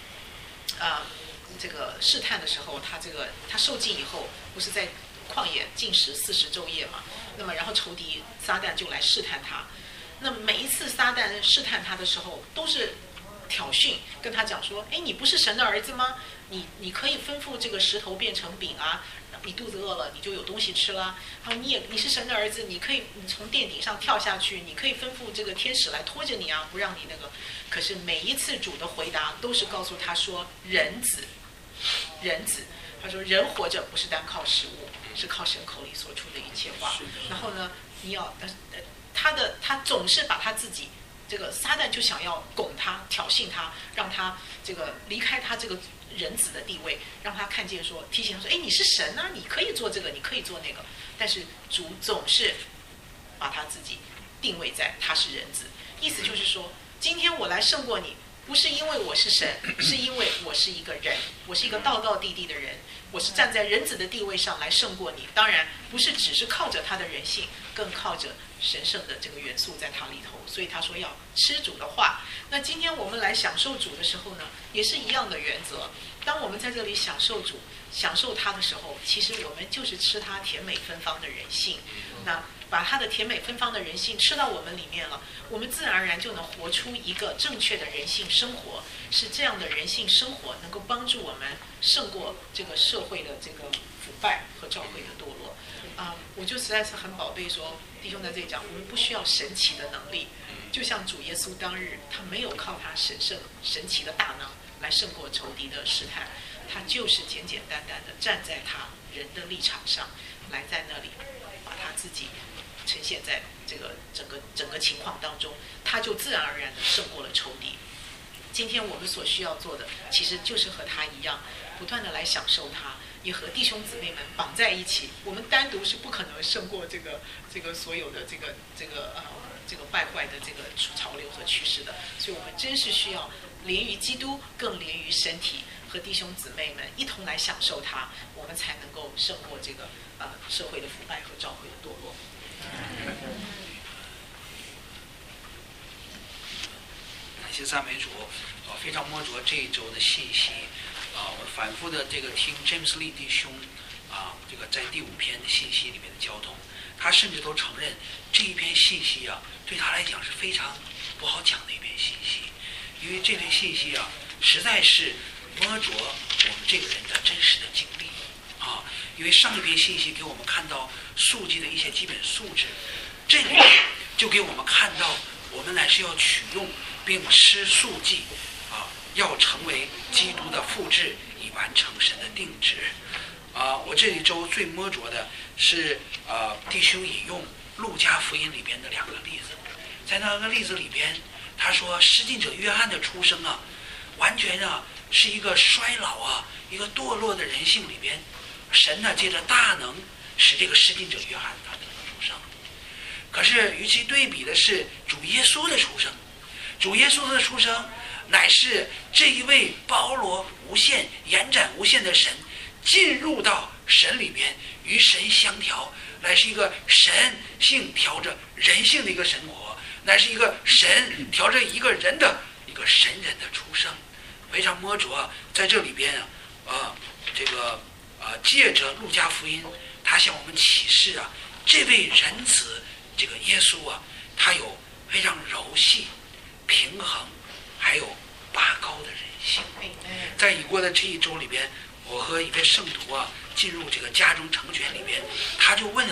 个试探的时候，他受尽以后，不是在旷野禁食40昼夜嘛？那么然后仇敌撒旦就来试探他。那每一次撒旦试探他的时候，都是挑衅，跟他讲说：“哎，你不是神的儿子吗？你可以吩咐这个石头变成饼啊！你肚子饿了，你就有东西吃啦。然后你是神的儿子，你从殿顶上跳下去，你可以吩咐这个天使来拖着你啊，不让你那个。可是每一次主的回答都是告诉他说：人子。他说人活着不是单靠食物，是靠神口里所出的一切话。然后呢，你要他总是把他自己这个撒旦就想要拱他、挑衅他，让他这个离开他这个人子的地位，让他看见说，提醒他说：哎，你是神啊，你可以做这个，你可以做那个。但是主总是把他自己定位在他是人子，意思就是说，今天我来胜过你。不是因为我是神，是因为我是一个人，我是一个道道地地的人，我是站在人子的地位上来胜过你。当然不是只是靠着他的人性，更靠着神圣的这个元素在他里头。所以他说要吃主的话。那今天我们来享受主的时候呢，也是一样的原则。当我们在这里享受主、享受他的时候，其实我们就是吃他甜美芬芳的人性。那把他的甜美芬芳的人性吃到我们里面了，我们自然而然就能活出一个正确的人性生活。是这样的人性生活能够帮助我们胜过这个社会的这个腐败和教会的堕落。我就实在是很宝贝说，弟兄在这里讲，我们不需要神奇的能力，就像主耶稣当日，他没有靠他神奇的大能来胜过仇敌的试探，他就是简简单单的站在他人的立场上来，在那里把他自己呈现在这个整个情况当中，他就自然而然的胜过了仇敌。 今天我们所需要做的，其实就是和他一样，不断的来享受他，也和弟兄姊妹们绑在一起。我们单独是不可能胜过这个所有的这个败坏的这个潮流和趋势的。所以我们真是需要连于基督，更连于身体，和弟兄姊妹们一同来享受它，我们才能够胜过这个社会的腐败和教会的堕落。 感谢赞美主，非常摸着这一周的信息，我反复的这个听 James Lee 弟兄这个在第5篇的信息里面的交通，他甚至都承认这一篇信息对他来讲是非常不好讲的一篇信息，因为这篇信息实在是摸着我们这个人的真实的经历因为上一篇信息给我们看到素祭的一些基本素质，这里就给我们看到我们乃是要取用并吃素祭要成为基督的复制，以完成神的定旨我这一周最摸着的是弟兄引用路加福音里边的2个例子，在那个例子里边他说施浸者约翰的出生完全是一个衰老一个堕落的人性里边，神借着大能使这个施浸者约翰他得到出生。可是与其对比的是主耶稣的出生，主耶稣的出生乃是这一位包罗无限、延展无限的神进入到神里边，与神相调，乃是一个神性调着人性的一个神国，乃是一个神调着一个人的一个神人的出生。非常摸着在这里边借着路加福音，他向我们启示这位人子这个耶稣他有非常柔细、平衡，还有拔高的人性。在已过的这一周里边，我和一位圣徒进入这个家中成全里边，他就问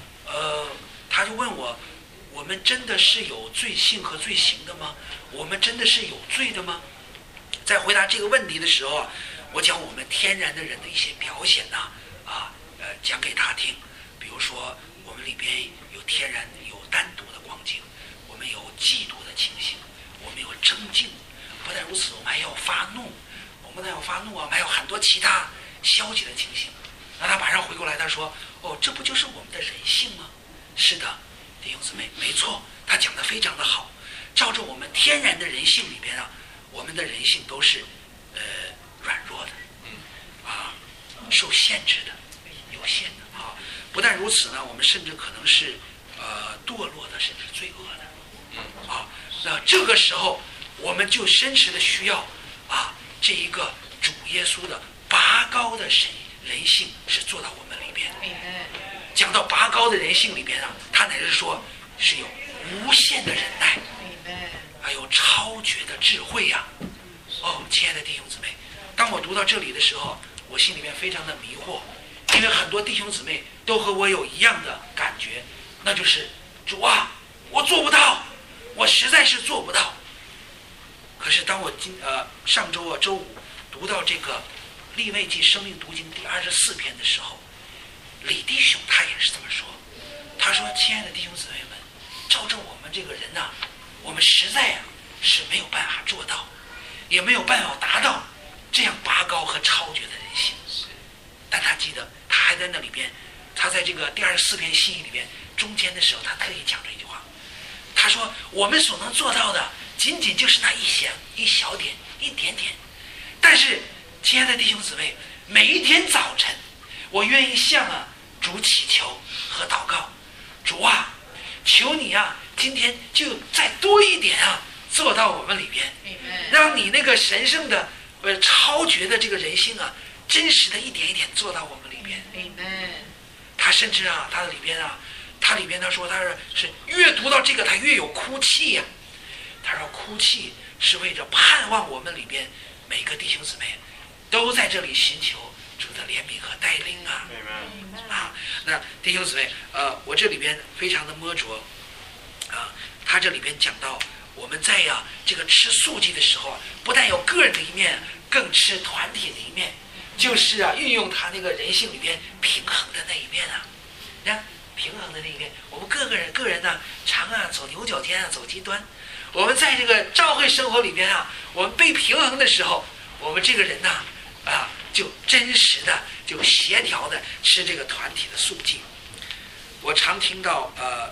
我们真的是有罪性和罪行的吗？我们真的是有罪的吗？在回答这个问题的时候我将我们天然的人的一些表现讲给他听。比如说我们里边有天然有单独的光景，我们有嫉妒的情形，我们有争竞，不但如此，我们还要发怒，我们还有很多其他消极的情形。那他马上回过来他说这不就是我们的人性吗？是的，弟兄姊妹，没错，他讲得非常的好。照着我们天然的人性里边我们的人性都是软弱的受限制的，有限的不但如此呢，我们甚至可能是堕落的，甚至罪恶的那这个时候我们就真实的需要这一个主耶稣的拔高的人性是做到我们里边。讲到拔高的人性里边他乃是说是有无限的忍耐，还有超绝的智慧亲爱的弟兄姊妹，当我读到这里的时候，我心里面非常的迷惑，因为很多弟兄姊妹都和我有一样的感觉，那就是主我做不到，我实在是做不到。可是当我上周周五读到这个利未记生命读经第24篇的时候，李弟兄他也是这么说，他说亲爱的弟兄姊妹们，照着我们这个人我们实在是没有办法做到，也没有办法达到这样拔高和超绝的人性。但他记得他还在那里边，他在这个第24篇信息里边中间的时候，他特意讲这一句话，他说我们所能做到的仅仅就是那一小点一点点。但是亲爱的弟兄姊妹，每一天早晨我愿意向主祈求和祷告，主求你今天就再多一点做到我们里边，让你那个神圣的超绝的这个人性真实的一点一点做到我们里边。他甚至他的里边他里边他说他是越读到这个他越有哭泣他说哭泣是为着盼望我们里边每个弟兄姊妹都在这里寻求主的怜悯和带领那弟兄姊妹我这里边非常的摸着他这里边讲到我们在这个吃素祭的时候不但有个人的一面，更吃团体的一面，就是运用他那个人性里边平衡的那一面平衡的那一面。我们个人常走牛角尖走极端，我们在这个教会生活里边我们被平衡的时候，我们这个人呢，就真实的、就协调的吃这个团体的素祭。我常听到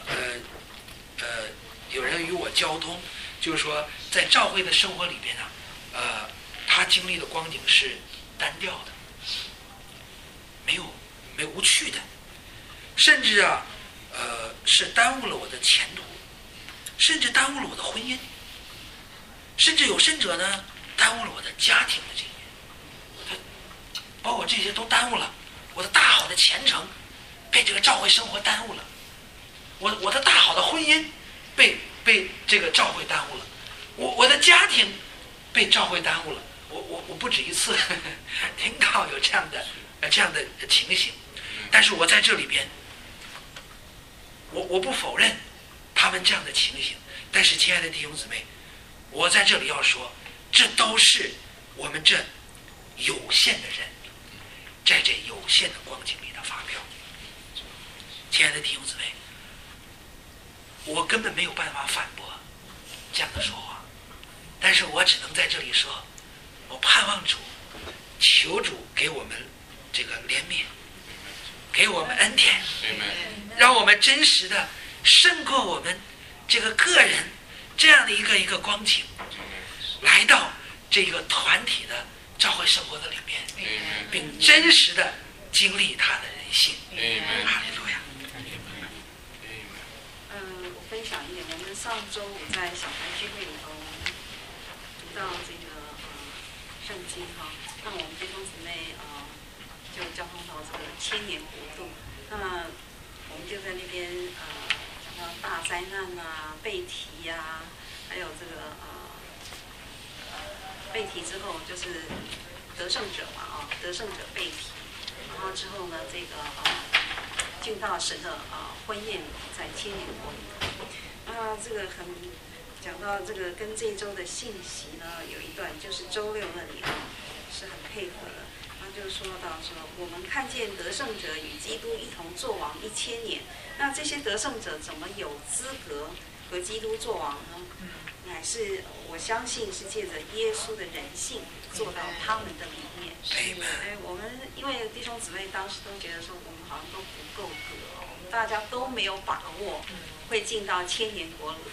有人与我交通，就是说在教会的生活里边呢，他经历的光景是单调的，没有无趣的，甚至是耽误了我的前途，甚至耽误了我的婚姻，甚至有甚者呢耽误了我的家庭的这一面，他把我这些都耽误了，我的大好的前程被这个教会生活耽误了，我的大好的婚姻被这个教会耽误了，我的家庭被教会耽误了，我不止一次听到有这样的情形，但是我在这里边，我不否认他们这样的情形，但是亲爱的弟兄姊妹，我在这里要说，这都是我们这有限的人在这有限的光景里的发表。亲爱的弟兄姊妹，我根本没有办法反驳这样的说话，但是我只能在这里说，我盼望主，求主给我们这个怜悯，给我们恩典，让我们真实的胜过我们这个个人这样的一个光景，来到这个团体的教会生活的里面，并真实的经历他的人性。哈利路亚。 我分享一点，我们上周五在小团聚会里头读到这个圣经哈，那我们弟兄姊妹就交通到这个千年国度，那我们就在那边讲到大灾难啊、被提呀，还有这个被提之后就是得胜者嘛得胜者被提，然后之后呢这个进到神的婚宴里，在千年国里头。这个讲到这个跟这一周的信息呢，有一段就是周六那里是很配合的。就说到说，我们看见得胜者与基督一同作王1000年，那这些得胜者怎么有资格和基督作王呢？乃是我相信是借着耶稣的人性做到他们的里面。我们因为弟兄姊妹当时都觉得说，我们好像都不够格，我们大家都没有把握会进到千年国里。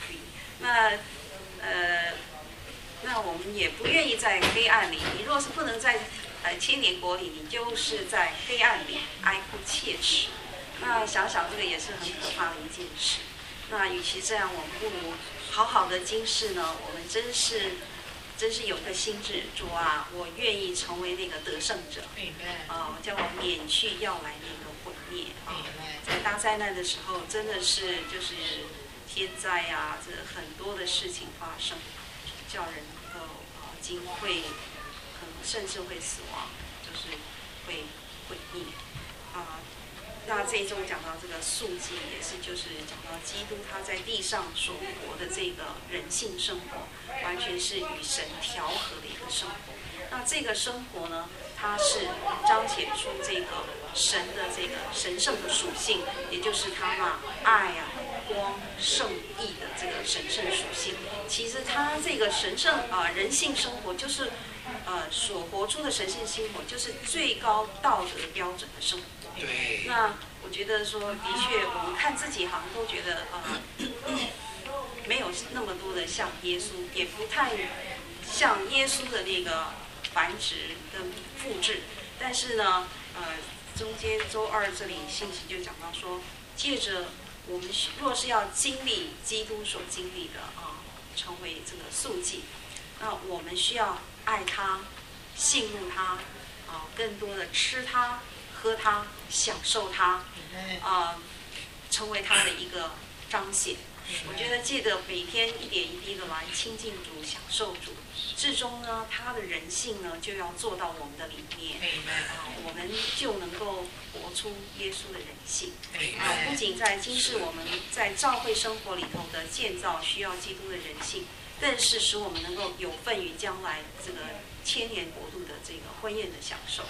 那我们也不愿意在黑暗里。你若是不能在千年国里，你就是在黑暗里哀哭切齿。那想想这个也是很可怕的一件事。那与其这样，我们不如好好的今世呢，我们真是有个心志，主啊，我愿意成为那个得胜者，叫我免去要来那个毁灭在大灾难的时候，真的是就是天灾啊，这很多的事情发生，叫人能够会可能甚至会死亡，就是会毁灭那这一周讲到这个素祭，也是就是讲到基督他在地上所活的这个人性生活，完全是与神调和的一个生活。那这个生活呢，它是彰显出这个神的这个神圣的属性，也就是他爱光圣义的这个神圣属性。其实他这个神圣人性生活，就是所活出的神圣生活，就是最高道德标准的生活。 对。 那我觉得说，的确，我们看自己好像都觉得没有那么多的像耶稣，也不太像耶稣的那个繁殖跟复制。但是呢，中间周二这里信息就讲到说，借着我们若是要经历基督所经历的成为这个素祭，那我们需要爱他、信入他，更多的吃他、喝他、享受他，成为他的一个彰显。我觉得借着每天一点一滴的来亲近主、享受主，至终呢，他的人性呢就要做到我们的里面，我们就能够活出耶稣的人性。不仅在今世我们在教会生活里头的建造需要基督的人性，更是使我们能够有份于将来这个千年国度的这个婚宴的享受。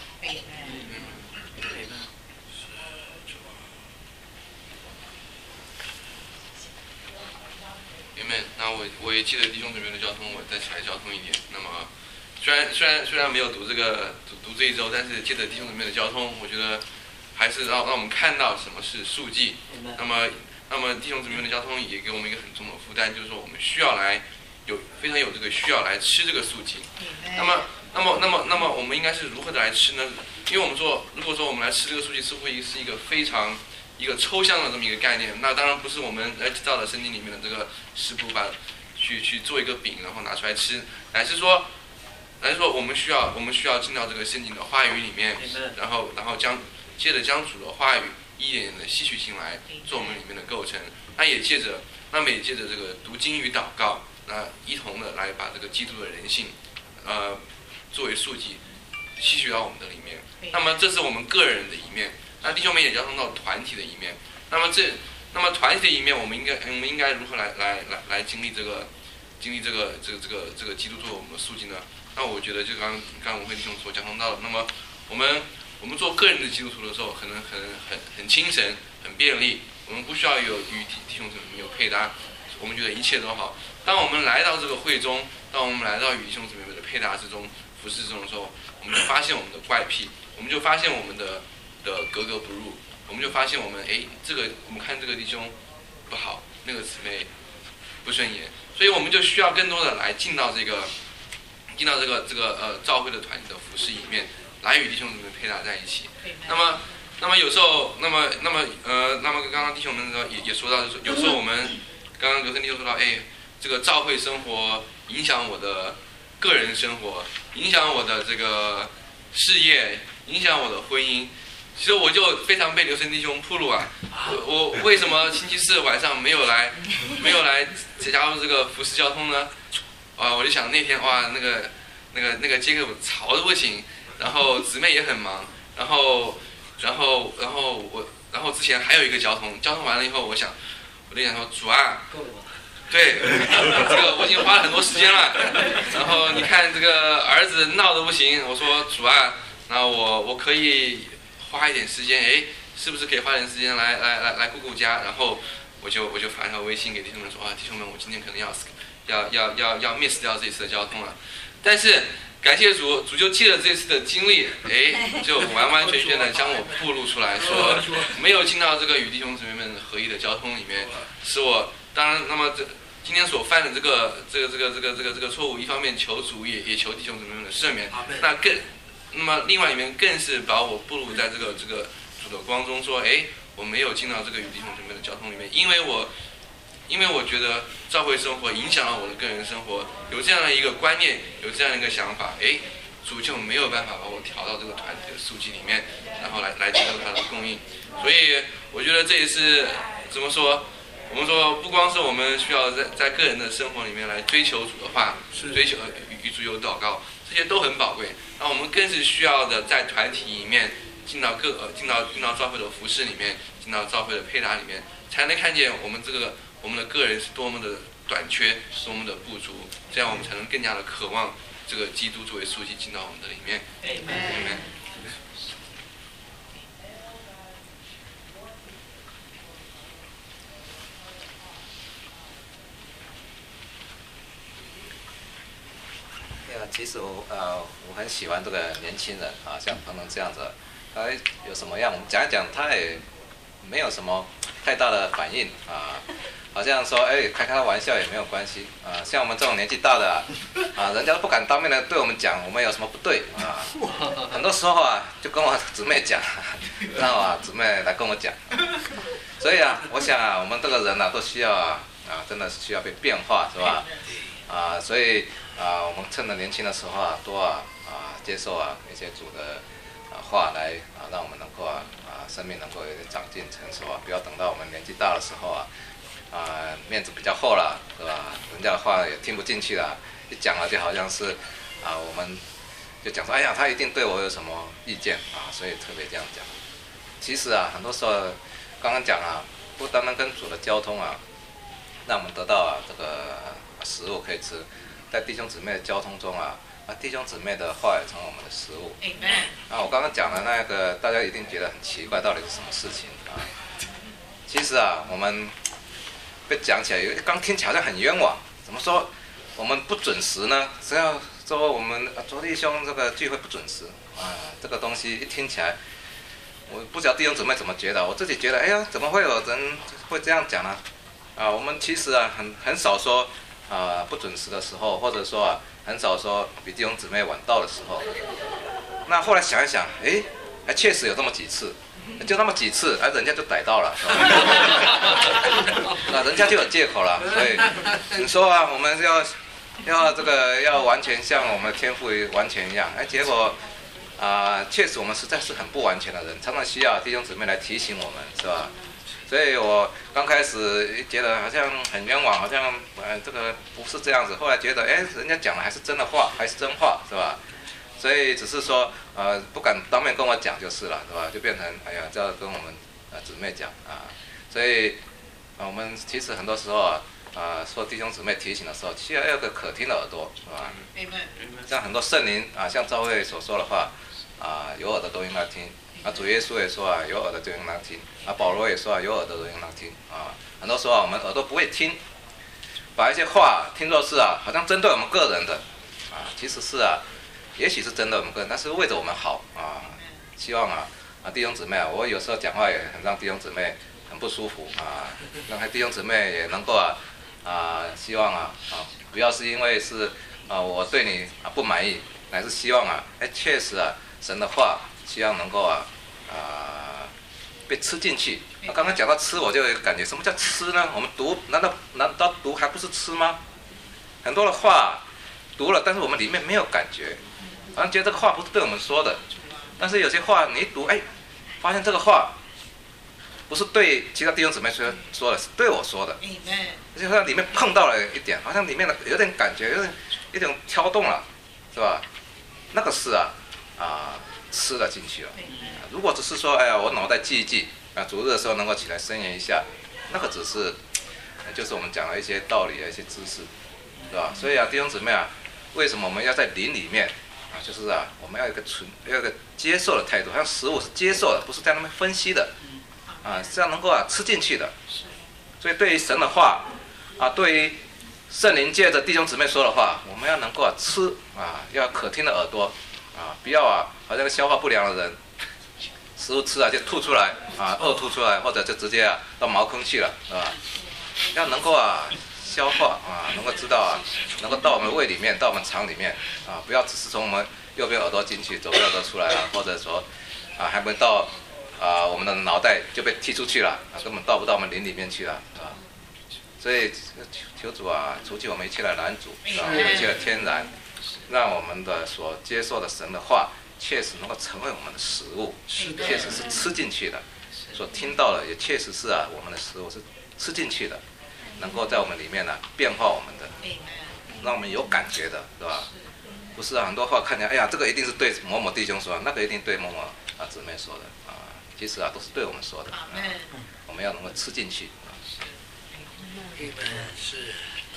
Amen。那我也记得弟兄姊妹的交通，我再起来交通一点。那么虽然没有读这一周，但是借着弟兄姊妹的交通，我觉得还是让我们看到什么是数记。那么弟兄姊妹的交通也给我们一个很重的负担，就是说我们需要来非常有这个需要来吃这个素记。那么我们应该是如何的来吃呢？因为我们说，如果说我们来吃这个素记，似乎是一个非常一个抽象的这么一个概念。那当然不是我们照着圣经里面的这个食谱去做一个饼，然后拿出来吃，乃是说我们需要进到这个圣经的话语里面，然后接着将主的话语一点点的吸取进来，做我们里面的构成。那么也借着这个读经与祷告，那一同的来把这个基督的人性，作为素记吸取到我们的里面。那么这是我们个人的一面，那弟兄们也交通到团体的一面。那么团体的一面，我们应该如何来经历这个基督作为我们的素记呢？那我觉得就刚我会弟兄所交通到的，那么我们做个人的基督徒的时候，可能很精神，很便利，我们不需要与弟兄姊妹有配搭，我们觉得一切都好。当我们来到这个会中，当我们来到与弟兄姊妹的配搭之中、服侍之中的时候，我们就发现我们的怪癖，我们就发现我们的格格不入，我们就发现我们我们看这个弟兄不好，那个姊妹不顺眼，所以我们就需要更多的来进到这个教会的团体的服侍里面，来与弟兄姊妹配搭在一起。那么有时候，那么刚刚弟兄们也说到，就是有时候我们刚刚刘生弟兄说到，这个教会生活影响我的个人生活，影响我的这个事业，影响我的婚姻。其实我就非常被刘生弟兄暴露啊！我为什么星期四晚上没有来加入这个服侍交通呢？我就想那天那个杰克吵得不行，然后姊妹也很忙，然后之前还有一个交通完了以后，我就想说主啊，对，这个我已经花了很多时间了，然后你看这个儿子闹得不行，我说主啊，那我可以花一点时间，是不是可以花点时间来顾家？然后我就发一条微信给弟兄们说，弟兄们，我今天可能要 miss 掉这一次的交通了。但是感谢主就借着这次的经历，就完完全全的将我暴露出来，说没有进到这个与弟兄姊妹们合一的交通里面，使我当然，那么今天所犯的这个错误，一方面求主也求弟兄姊妹们的赦免，那么另外一面更是把我暴露在这个主的光中，说我没有进到这个与弟兄姊妹的交通里面，因为我觉得教会生活影响了我的个人生活，有这样的一个观念，有这样的一个想法，主就没有办法把我调到这个团体的素记里面，然后来接受他的供应。所以我觉得这也是怎么说？我们说不光是我们需要在个人的生活里面来追求主的话，追求与主有祷告，这些都很宝贵。那我们更是需要的在团体里面进到教会的服事里面，进到教会的配搭里面，才能看见我们的个人是多么的短缺，是多么的不足，这样我们才能更加的渴望这个基督作为书记进到我们的里面。Amen。 其实我很喜欢这个年轻人啊，像彭能这样子，他有什么样我们讲一讲，他也没有什么太大的反应啊，好像说开玩笑也没有关系啊。像我们这种年纪大的人家都不敢当面的对我们讲我们有什么不对啊，很多时候就跟我姊妹讲，让我姊妹来跟我讲。所以我想我们这个人都需要真的是需要被变化，是吧？所以我们趁着年轻的时候多接受一些主的话来让我们能够生命能够有点长进成熟不要等到我们年纪大的时候面子比较厚了，是吧？人家的话也听不进去了，一讲了就好像是我们就讲说，他一定对我有什么意见所以特别这样讲。其实很多时候刚刚讲不单单跟主的交通让我们得到这个食物可以吃，在弟兄姊妹的交通中弟兄姊妹的话也成为我们的食物。我刚刚讲的那个，大家一定觉得很奇怪，到底是什么事情其实我们被讲起来，刚听起来好像很冤枉。怎么说我们不准时呢？只要说我们卓弟兄这个聚会不准时啊，这个东西一听起来，我不知道弟兄姊妹怎么觉得，我自己觉得，哎呀，怎么会有人会这样讲呢？啊，我们其实啊很少说不准时的时候，或者说很少说比弟兄姊妹晚到的时候。那后来想一想，哎，还确实有这么几次。就那么几次，人家就逮到了，那人家就有借口了。所以你说我们要完全像我们的天父完全一样，结果确实我们实在是很不完全的人，常常需要弟兄姊妹来提醒我们，是吧？所以我刚开始觉得好像很冤枉，好像这个不是这样子。后来觉得，人家讲的还是真的话，还是真话，是吧？所以只是说，不敢当面跟我讲就是了，是吧？就变成，哎呀，这要跟我们姊妹讲啊。所以，我们其实很多时候说弟兄姊妹提醒的时候，需要有个可听的耳朵，是吧？像很多圣灵像教会所说的话，有耳的都应该听。主耶稣也说有耳的就应当听。保罗也说有耳的都应当听。很多时候我们耳朵不会听，把一些话听作是好像针对我们个人的，其实是也许是真的我们个人，但是为着我们好希望弟兄姊妹我有时候讲话也很让弟兄姊妹很不舒服让弟兄姊妹也能够希望不要是因为是我对你不满意，乃是希望确实神的话希望能够被吃进去。刚刚讲到吃，我就有感觉，什么叫吃呢？我们读难道读还不是吃吗？很多的话读了，但是我们里面没有感觉。好像觉得这个话不是对我们说的，但是有些话你一读，发现这个话不是对其他弟兄姊妹说的，是对我说的，而且好像里面碰到了一点，好像里面有点感觉，有点挑动了，是吧？那个是吃了进去了。如果只是说，我脑袋记一记，主日的时候能够起来申言一下，那个只是就是我们讲了一些道理的一些知识，是吧？所以弟兄姊妹为什么我们要在灵里面？就是我们要有一个接受的态度，好像食物是接受的，不是在那边分析的，是要能够吃进去的。所以对于神的话，对于圣灵借着弟兄姊妹说的话，我们要能够吃要可听的耳朵不要好像消化不良的人，食物吃就吐出来呕吐出来，或者就直接到茅坑去了，是吧？要能够消化能够知道能够到我们胃里面，到我们肠里面不要只是从我们右边耳朵进去，左边耳朵出来或者说还没到我们的脑袋就被踢出去了根本到不到我们灵里面去了所以求主除去我们一切的拦阻我们一切的天然，让我们的所接受的神的话确实能够成为我们的食物，确实是吃进去的，所听到的也确实是我们的食物是吃进去的，能够在我们里面变化我们的，让我们有感觉的，是吧？不是很多话看起来，这个一定是对某某弟兄说，那个一定对某某姊妹说的其实都是对我们说的我们要能够吃进去是。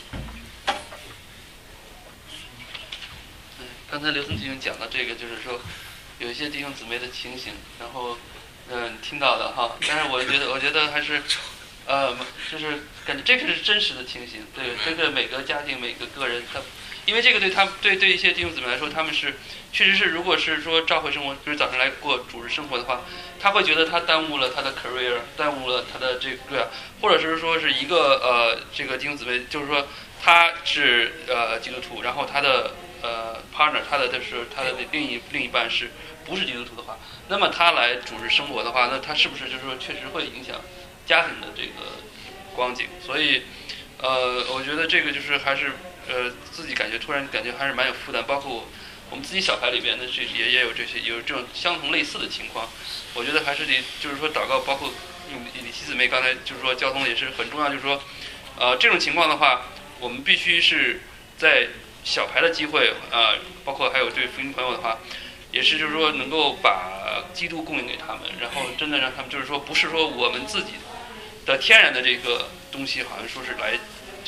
刚才刘森弟兄讲的这个，就是说有一些弟兄姊妹的情形，然后听到的但是我觉得还是就是感觉这个是真实的情形，对这个每个家庭每个个人因为这个对一些弟兄姊妹来说，他们是确实是，如果是说召会生活，比如早上来过主日生活的话，他会觉得他耽误了他的 career， 耽误了他的这个或者是说是一个这个弟兄姊妹，就是说他是基督徒，然后他的partner， 他的另一半是不是基督徒的话，那么他来主日生活的话，那他是不是就是说确实会影响家庭的这个光景？所以我觉得这个就是还是自己突然感觉还是蛮有负担，包括我们自己小孩里边的也有这种相同类似的情况。我觉得还是得就是说祷告，包括李希姊妹刚才就是说交通也是很重要，就是说这种情况的话，我们必须是在小牌的机会包括还有对福音朋友的话，也是就是说能够把基督供应给他们，然后真的让他们就是说不是说我们自己的天然的这个东西，好像说是来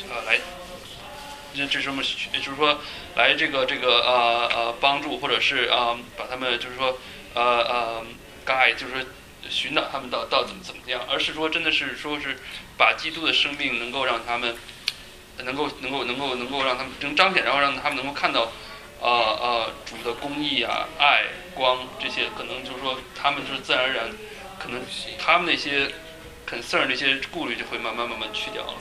这什么就是说来这个帮助，或者是把他们就是说guide，就是说寻找他们到怎么样，而是说真的是说是把基督的生命能够让他们能够让他们能彰显，然后让他们能够看到主的公义啊、爱、光这些，可能就是说他们就是自然而然，可能他们那些 concern 那些顾虑就会慢慢去掉了。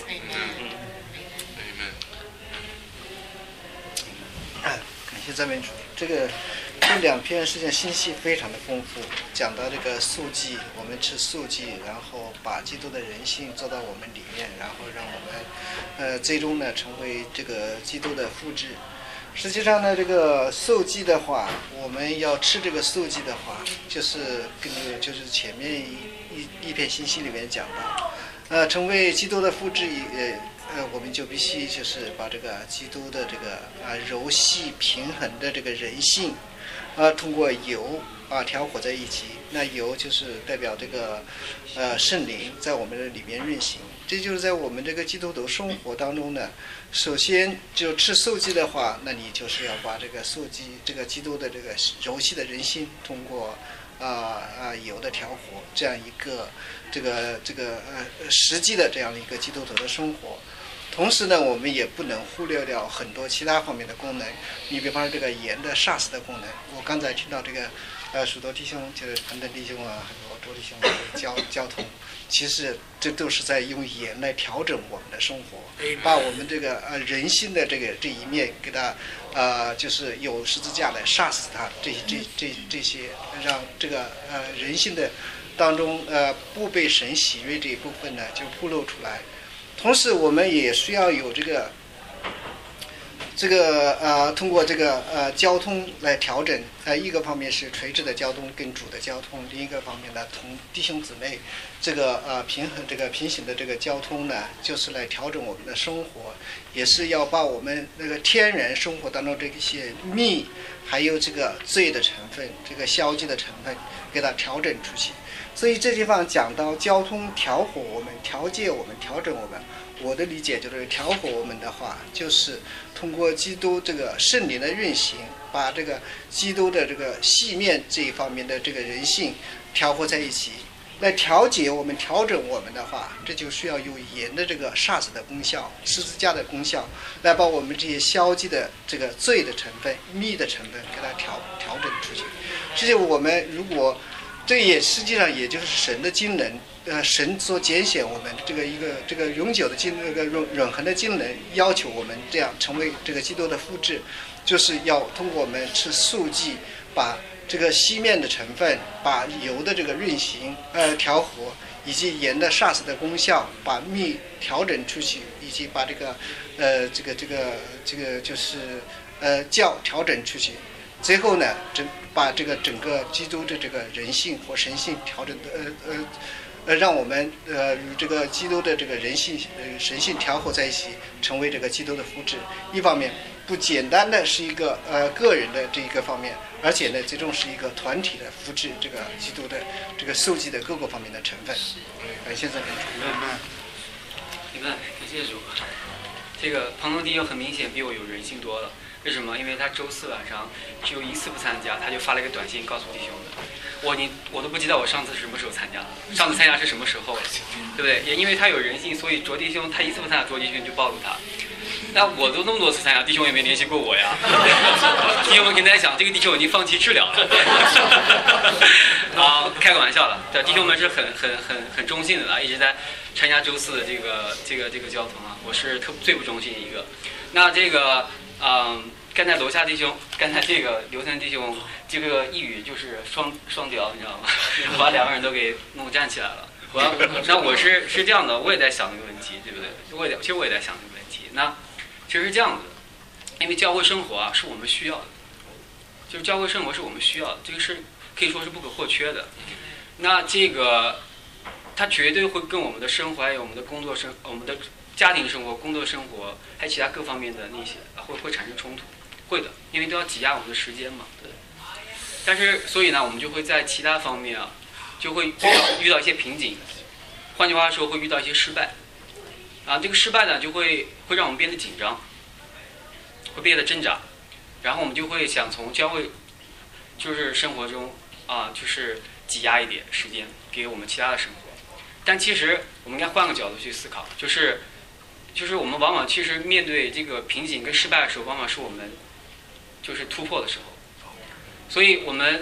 感谢赞美主。这两篇实际上信息非常的丰富，讲到这个素祭，我们吃素祭，然后把基督的人性做到我们里面，然后让我们最终呢成为这个基督的复制。实际上呢，这个素祭的话，我们要吃这个素祭的话，就是根据就是前面一篇信息里面讲到，成为基督的复制我们就必须就是把这个基督的这个柔细平衡的这个人性，通过油调和在一起。那油就是代表这个圣灵在我们的里面运行。这就是在我们这个基督徒生活当中呢，首先就吃素祭的话，那你就是要把这个素祭这个基督的这个柔细的人性通过油的调和，这样一个这个实际的这样一个基督徒的生活。同时呢，我们也不能忽略掉很多其他方面的功能。你比方说这个盐的杀死的功能，我刚才听到这个许多弟兄就是彭登弟兄啊，很多周弟兄交通，其实这都是在用盐来调整我们的生活，把我们这个人性的这一面给它就是有十字架来杀死它，这些让这个人性的当中不被神喜悦这一部分呢就暴露出来。同时我们也需要有通过这个交通来调整，一个方面是垂直的交通跟主的交通，另一个方面呢同弟兄姊妹这个平行的这个交通呢，就是来调整我们的生活，也是要把我们那个天然生活当中这些密还有这个罪的成分，这个消极的成分给它调整出去。所以这地方讲到交通调和我们、调节我们、调整我们，我的理解就是调和我们的话，就是通过基督这个圣灵的运行，把这个基督的这个细面这一方面的这个人性调和在一起，来调节我们、调整我们的话，这就需要有盐的这个杀死的功效、十字架的功效，来把我们这些消极的这个罪的成分、密的成分给它调整出去。这就我们如果这也实际上也就是神的经纶，神所拣选我们这个永久的永恒的经纶，要求我们这样成为这个基督的复制，就是要通过我们吃素祭，把这个细面的成分，把油的这个运行调和，以及盐的杀死的功效，把密调整出去，以及把这个就是教调整出去。最后呢，把这个整个基督的这个人性或神性调整的让我们与这个基督的这个人性神性调和在一起，成为这个基督的复制。一方面不简单的是一个个人的这一个方面，而且呢最终是一个团体的复制这个基督的这个受祭的各个方面的成分。感谢赞美主。 你看，感谢主。这个彭东弟兄很明显比我有人性多了。为什么？因为他周四晚上只有一次不参加，他就发了一个短信告诉弟兄的。我都不记得我上次是什么时候参加了，上次参加是什么时候了，对不对？也因为他有人性，所以卓弟兄他一次不参加，卓弟兄就暴露他。那我都那么多次参加，弟兄也没联系过我呀。弟兄们跟大家讲，这个弟兄已经放弃治疗了。开个玩笑了。对，弟兄们是很忠心的了，一直在参加周四的这个交通啊。我是最不忠心的一个。那这个。刚才楼下弟兄，刚才这个刘森弟兄，这个一语就是双雕，你知道吗？把两个人都给弄站起来了。那我是这样的，我也在想这个问题，对不对？其实我也在想这个问题。那其实是这样子的，因为教会生活啊是我们需要的，就是教会生活是我们需要的，这个是可以说是不可或缺的。那这个它绝对会跟我们的生活还有我们的工作我们的家庭生活、工作生活，还有其他各方面的那些会产生冲突，会的，因为都要挤压我们的时间嘛，对。但是所以呢，我们就会在其他方面啊，就会遇到一些瓶颈，换句话说，会遇到一些失败，这个失败呢，就会让我们变得紧张，会变得挣扎，然后我们就会想从教会就是生活中就是挤压一点时间给我们其他的生活。但其实我们应该换个角度去思考，就是我们往往其实面对这个瓶颈跟失败的时候，往往是我们就是突破的时候。所以我们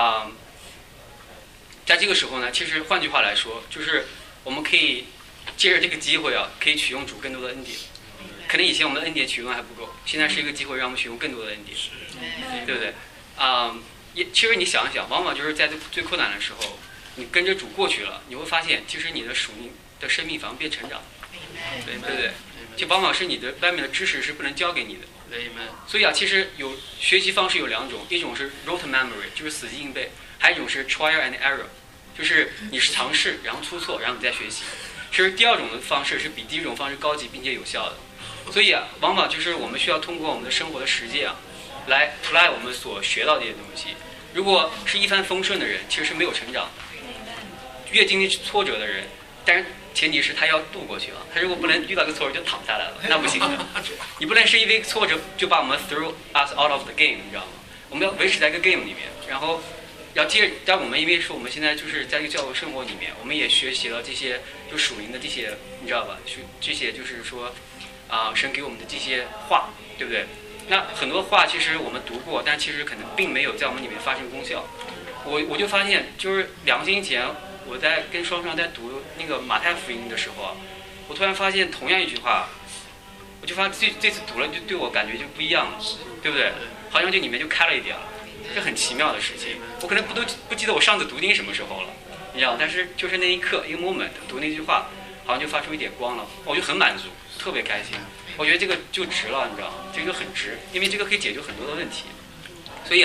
在这个时候呢，其实换句话来说，就是我们可以借着这个机会啊，可以取用主更多的恩典。可能以前我们的恩典取用还不够，现在是一个机会让我们取用更多的恩典，对不对？其实你想一想，往往就是在最困难的时候，你跟着主过去了，你会发现，其实你的属灵的生命反而变成长，对不对？就往往是你的外面的知识是不能教给你的。所以其实学习方式有两种，一种是 rote memory， 就是死记硬背；还有一种是 trial and error， 就是你是尝试，然后出错，然后你再学习。其实第二种的方式是比第一种方式高级并且有效的。所以往往就是我们需要通过我们的生活的实践来 apply 我们所学到这些东西。如果是一帆风顺的人，其实是没有成长的。越经历挫折的人，但是前提是他要度过去了。他如果不能遇到一个挫折就躺下来了，那不行的。你不能是因为挫折就把我们 throw us out of the game， 你知道吗？我们要维持在一个 game 里面，然后要接着。但我们因为是我们现在就是在一个教会生活里面，我们也学习了这些就属灵的这些，你知道吧？这些就是说神给我们的这些话，对不对？那很多话其实我们读过，但其实可能并没有在我们里面发生功效。我就发现，就是2个星期前，我在跟双双在读那个马太福音的时候，我突然发现同样一句话，我就发现这次读了就对我感觉就不一样了，对不对？好像就里面就开了一点了，这很奇妙的事情。我可能不记得我上次读经什么时候了，你知道，但是就是那一刻一个 moment 读那句话，好像就发出一点光了，我就很满足，特别开心。我觉得这个就值了，你知道吗？这个很值，因为这个可以解决很多的问题。所以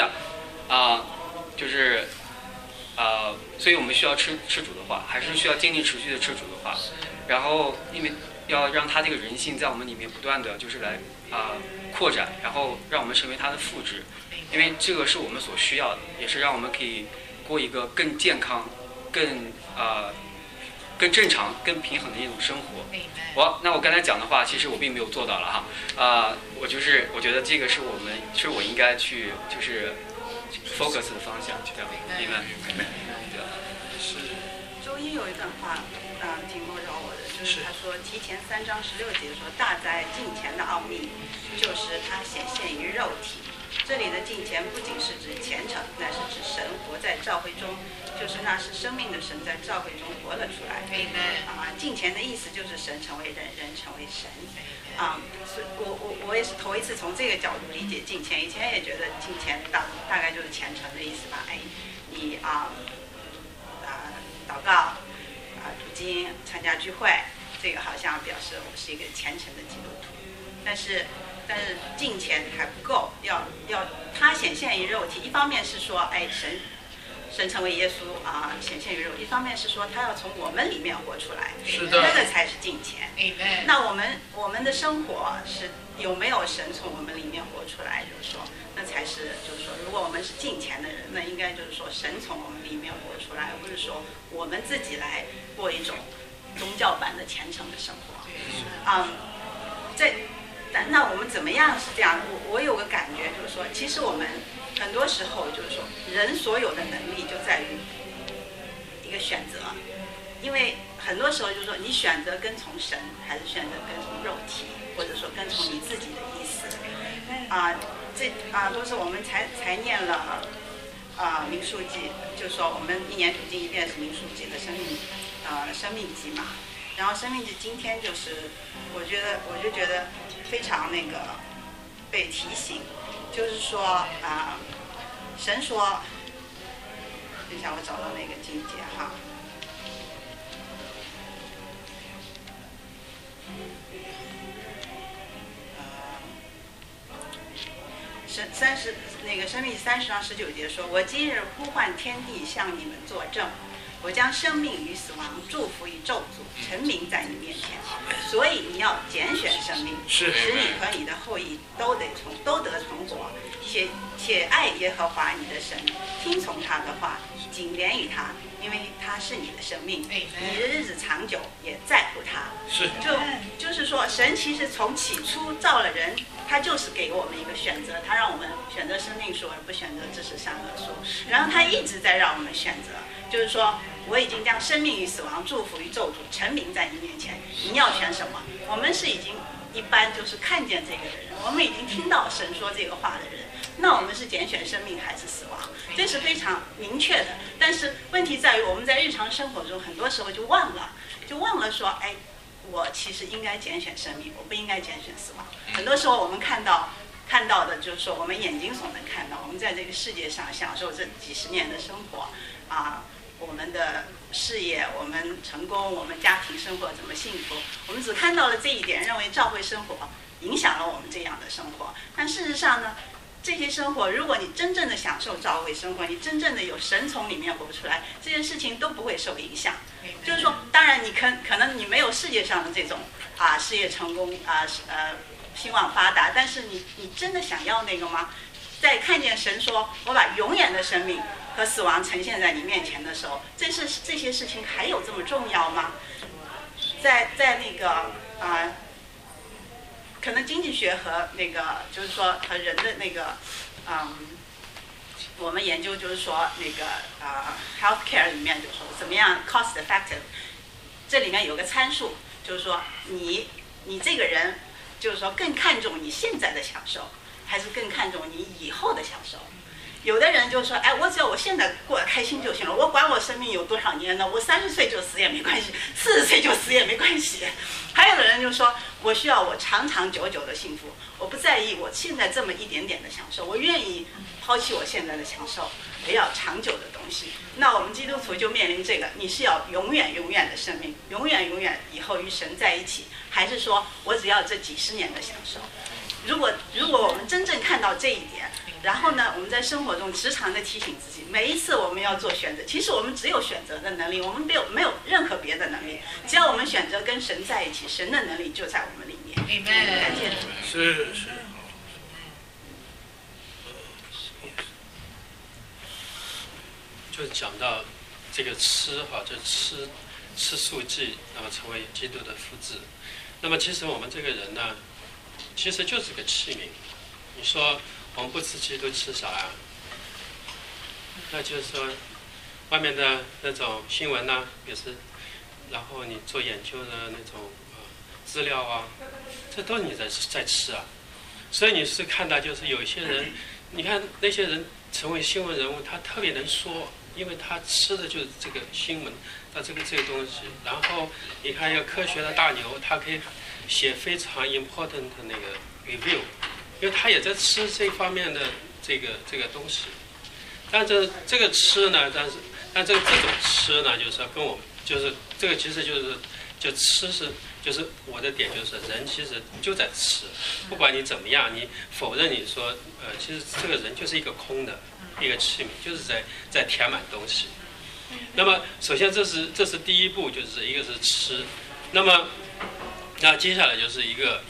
所以我们需要吃主的话，还是需要坚定持续的吃主的话。然后因为要让他这个人性在我们里面不断的就是来扩展，然后让我们成为他的复制。因为这个是我们所需要的，也是让我们可以过一个更健康、更正常、更平衡的一种生活。那我刚才讲的话，其实我并没有做到了哈。我觉得这个是我应该去就是 focus 的方向，这样明白？ 是。周一有一段话，挺够着我的，就是他说提前3章16节说，大哉敬虔的奥秘，就是它显现于肉体。这里的敬虔不仅是指虔诚，乃是指神活在教会中，就是那是生命的神在教会中活了出来。敬虔的意思就是神成为人，人成为神。我也是头一次从这个角度理解敬虔，以前也觉得敬虔大概就是虔诚的意思吧。你祷告读经参加聚会，这个好像表示我是一个虔诚的基督徒。但是敬虔还不够，要它显现于肉体。一方面是说，神成为耶稣显现于肉体；一方面是说，他要从我们里面活出来， 是的， 那个才是敬虔。那我们的生活是有没有神从我们里面活出来？就是说，那才是就是说，如果我们是敬虔的人，那应该就是说，神从我们里面活出来，而不是说我们自己来过一种宗教版的虔诚的生活。那我们怎么样是这样？我有个感觉就是说，其实我们很多时候就是说，人所有的能力就在于一个选择，因为很多时候就是说，你选择跟从神，还是选择跟从肉体，或者说跟从你自己的意思。都是我们才念了民数记，就是说我们1年读经1遍是民数记的生命记嘛。然后生命记今天就是，我就觉得非常那个被提醒，就是说神说，等一下我找到那个经节哈。生命30章19节说：“我今日呼唤天地向你们作证， 我将生命与死亡、祝福与咒诅陈明在你面前，所以你要拣选生命，使你和你的后裔都得存活，且爱耶和华你的神，听从他的话，紧连于他，因为他是你的生命，你的日子长久，也在乎他。就是说，神其实从起初造了人，他就是给我们一个选择，他让我们选择生命树，而不选择知识善恶树。然后他一直在让我们选择，就是说，我已经将生命与死亡、祝福与咒诅陈明在你面前，你要选什么？我们是已经一般就是看见这个的人，我们已经听到神说这个话的人，那我们是拣选生命还是死亡？这是非常明确的。但是问题在于，我们在日常生活中很多时候就忘了说，哎，我其实应该拣选生命，我不应该拣选死亡。很多时候我们看到的就是说，我们眼睛所能看到，我们在这个世界上享受这几十年的生活啊，我们的事业，我们成功，我们家庭生活怎么幸福，我们只看到了这一点，认为教会生活影响了我们这样的生活。但事实上呢，这些生活，如果你真正的享受教会生活，你真正的有神从里面活出来，这件事情都不会受影响。就是说，当然你可能你没有世界上的这种事业成功兴旺发达，但是你真的想要那个吗？在看见神说我把永远的生命和死亡呈现在你面前的时候，这些事情还有这么重要吗？在那个可能经济学和那个就是说和人的那个我们研究就是说那个healthcare 里面就是说怎么样 cost effective， 这里面有个参数，就是说你这个人就是说更看重你现在的享受，还是更看重你以后的享受？有的人就说，哎，我只要我现在过得开心就行了，我管我生命有多少年呢？我30岁就死也没关系，40岁就死也没关系。还有的人就说，我需要我长长久久的幸福，我不在意我现在这么一点点的享受，我愿意抛弃我现在的享受，也要长久的东西。那我们基督徒就面临这个，你是要永远永远的生命，永远永远以后与神在一起，还是说我只要这几十年的享受？如果我们真正看到这一点，然后呢，我们在生活中时常的提醒自己，每一次我们要做选择，其实我们只有选择的能力，我们没有任何别的能力。只要我们选择跟神在一起，神的能力就在我们里面。感谢主。 是。 就讲到这个吃哈，就吃素祭，那么成为基督的复制。那么其实我们这个人呢，其实就是个器皿。你说我们不吃基督吃啥呀？那就是说，外面的那种新闻呐，也是，然后你做研究的那种资料啊，这都是你在吃啊。所以你是看到就是有些人，你看那些人成为新闻人物，他特别能说，因为他吃的就是这个新闻的这个东西。然后你看一个科学的大牛，他可以写非常 important 的那个 review。因为他也在吃这方面的这个东西，但这个吃呢，但这种吃呢，就是说跟我们就是这个其实就吃是就是我的点就是人其实就在吃，不管你怎么样，你否认你说其实这个人就是一个空的一个器皿，就是在填满东西。那么首先这是第一步，就是一个是吃，那接下来就是一个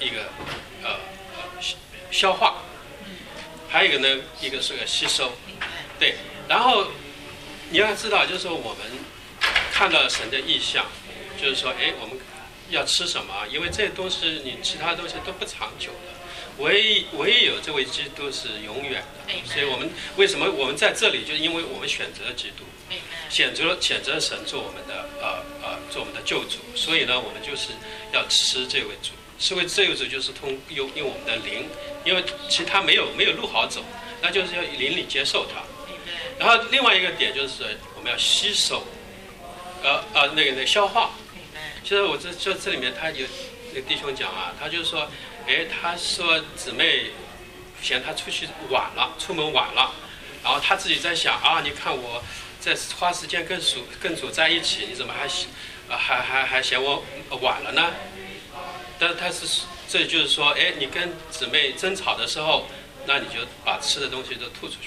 消化，还有一个呢，一个是个吸收，对。然后你要知道，就是说我们看到神的意象，就是说，哎，我们要吃什么？因为这些东西你其他东西都不长久的，唯一有这位基督是永远的。所以我们为什么我们在这里，就是因为我们选择了基督，选择神做我们的做我们的救主，所以呢，我们就是要吃这位主。吃为这个主就是用我们的灵，因为其他没有路好走，那就是要灵里接受它。然后另外一个点就是我们要吸收，那个消化。其实我这里面他有那个弟兄讲啊，他就是说，哎，他说姊妹嫌他出门晚了，然后他自己在想啊，你看我在花时间跟主在一起，你怎么还嫌我晚了呢？但是这就是说，哎，你跟姊妹争吵的时候，那你就把吃的东西都吐出去了。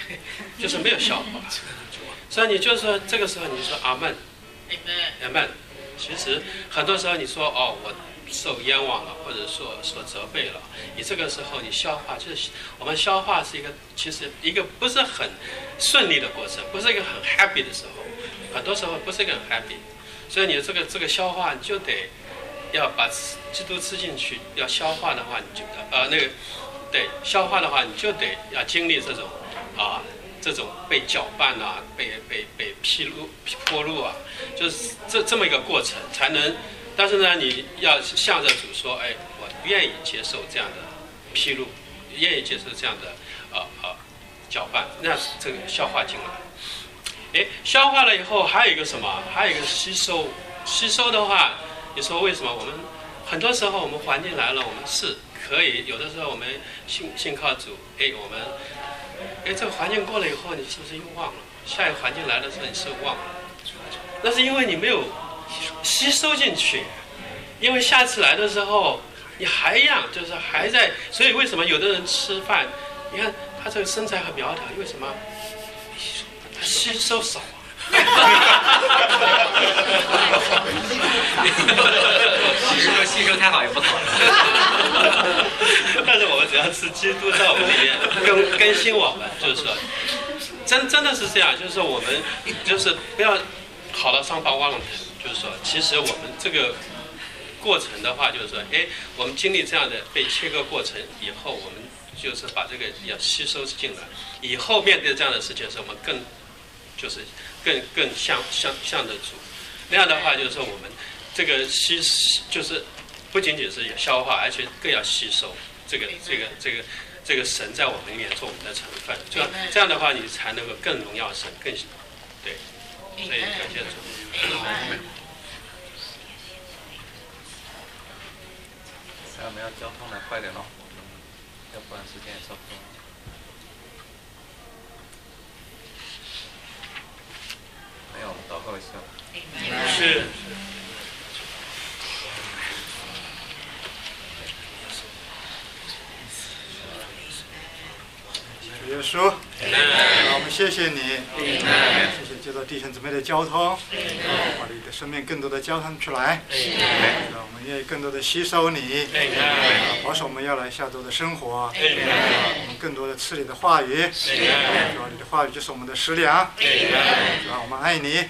就是没有消化。所以你就说这个时候你说阿门，阿门。其实很多时候你说哦我受冤枉了，或者说责备了，你这个时候你消化，就是我们消化是一个其实一个不是很顺利的过程，不是一个很 happy 的时候，很多时候不是一个很 happy， 所以你这个消化你就得要把基督吃进去，要消化的话你就对消化的话你就得要经历这种这种被搅拌啊，被泼入啊，就是这么一个过程才能。但是呢，你要向着主说，哎，我愿意接受这样的披露，愿意接受这样的搅拌，那这个消化进来。哎，消化了以后还有一个什么？还有一个吸收。吸收的话，你说为什么我们很多时候我们环境来了，我们是可以有的时候我们信靠主，哎，我们这个环境过了以后，你是不是又忘了？下一个环境来的时候，你是忘了，那是因为你没有吸收进去。因为下次来的时候，你还一样，就是还在。所以为什么有的人吃饭，你看他这个身材很苗条，因为什么？他吸收少。 吸收太好也不好。 但是我们只要吃基督在我们里面更新我们，就是说，真的是这样，就是说我们就是不要好了伤疤忘了疼，就是说，其实我们这个过程的话，就是说，哎，我们经历这样的被切割过程以后，我们就是把这个要吸收进来，以后面对这样的事情的时候，我们更向着主，那样的话就是说我们这个就是不仅仅是消化，而且更要吸收这个神在我们里面做我们的成分，这样的话你才能够更荣耀神，更对，所以感谢主。 我们要交通来快点咯，要不然时间也差不多。没有，祷告一下。 是。 主耶稣，我们谢谢你，谢谢接到弟兄姊妹的交通，把你的生命更多的交通出来，让我们愿意更多的吸收你，保守我们要来下周的生活，我们更多的吃你的话语，主要你的话语就是我们的食粮，主要我们爱你，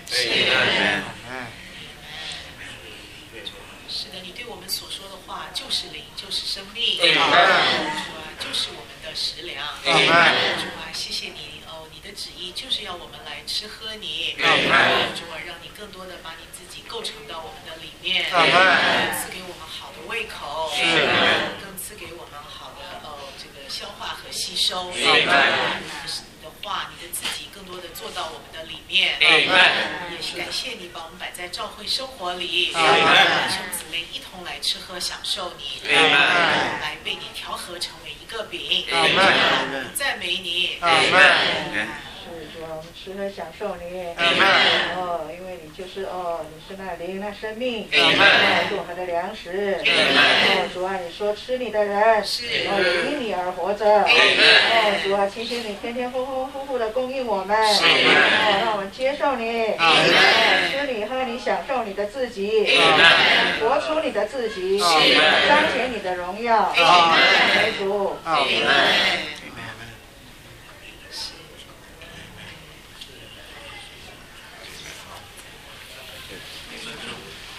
是的，你对我们所说的话就是灵，就是生命，主啊，就是我们的食粮。主啊，谢谢你哦，你的旨意就是要我们来吃喝你。主啊，让你更多的把你自己构成到我们的里面，赐给我们好的胃口，更赐给我们好的这个消化和吸收。你的话，你的自己更多的做到我们的里面。也是感谢你把我们摆在教会生活里，兄姊妹一同来吃喝享受你，来被你调和成为一个饼。赞美你。 是主啊，我们吃喝享受你。因为你就是你是那灵那生命，是我们的粮食。主啊，你说吃你的人，也因你而活着。主啊，谢谢你天天丰丰富富的供应我们，让我们接受你，吃你喝你享受你的自己，活出你的自己，彰显你的荣耀。为主。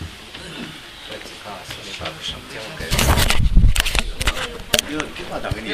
有电话打给你。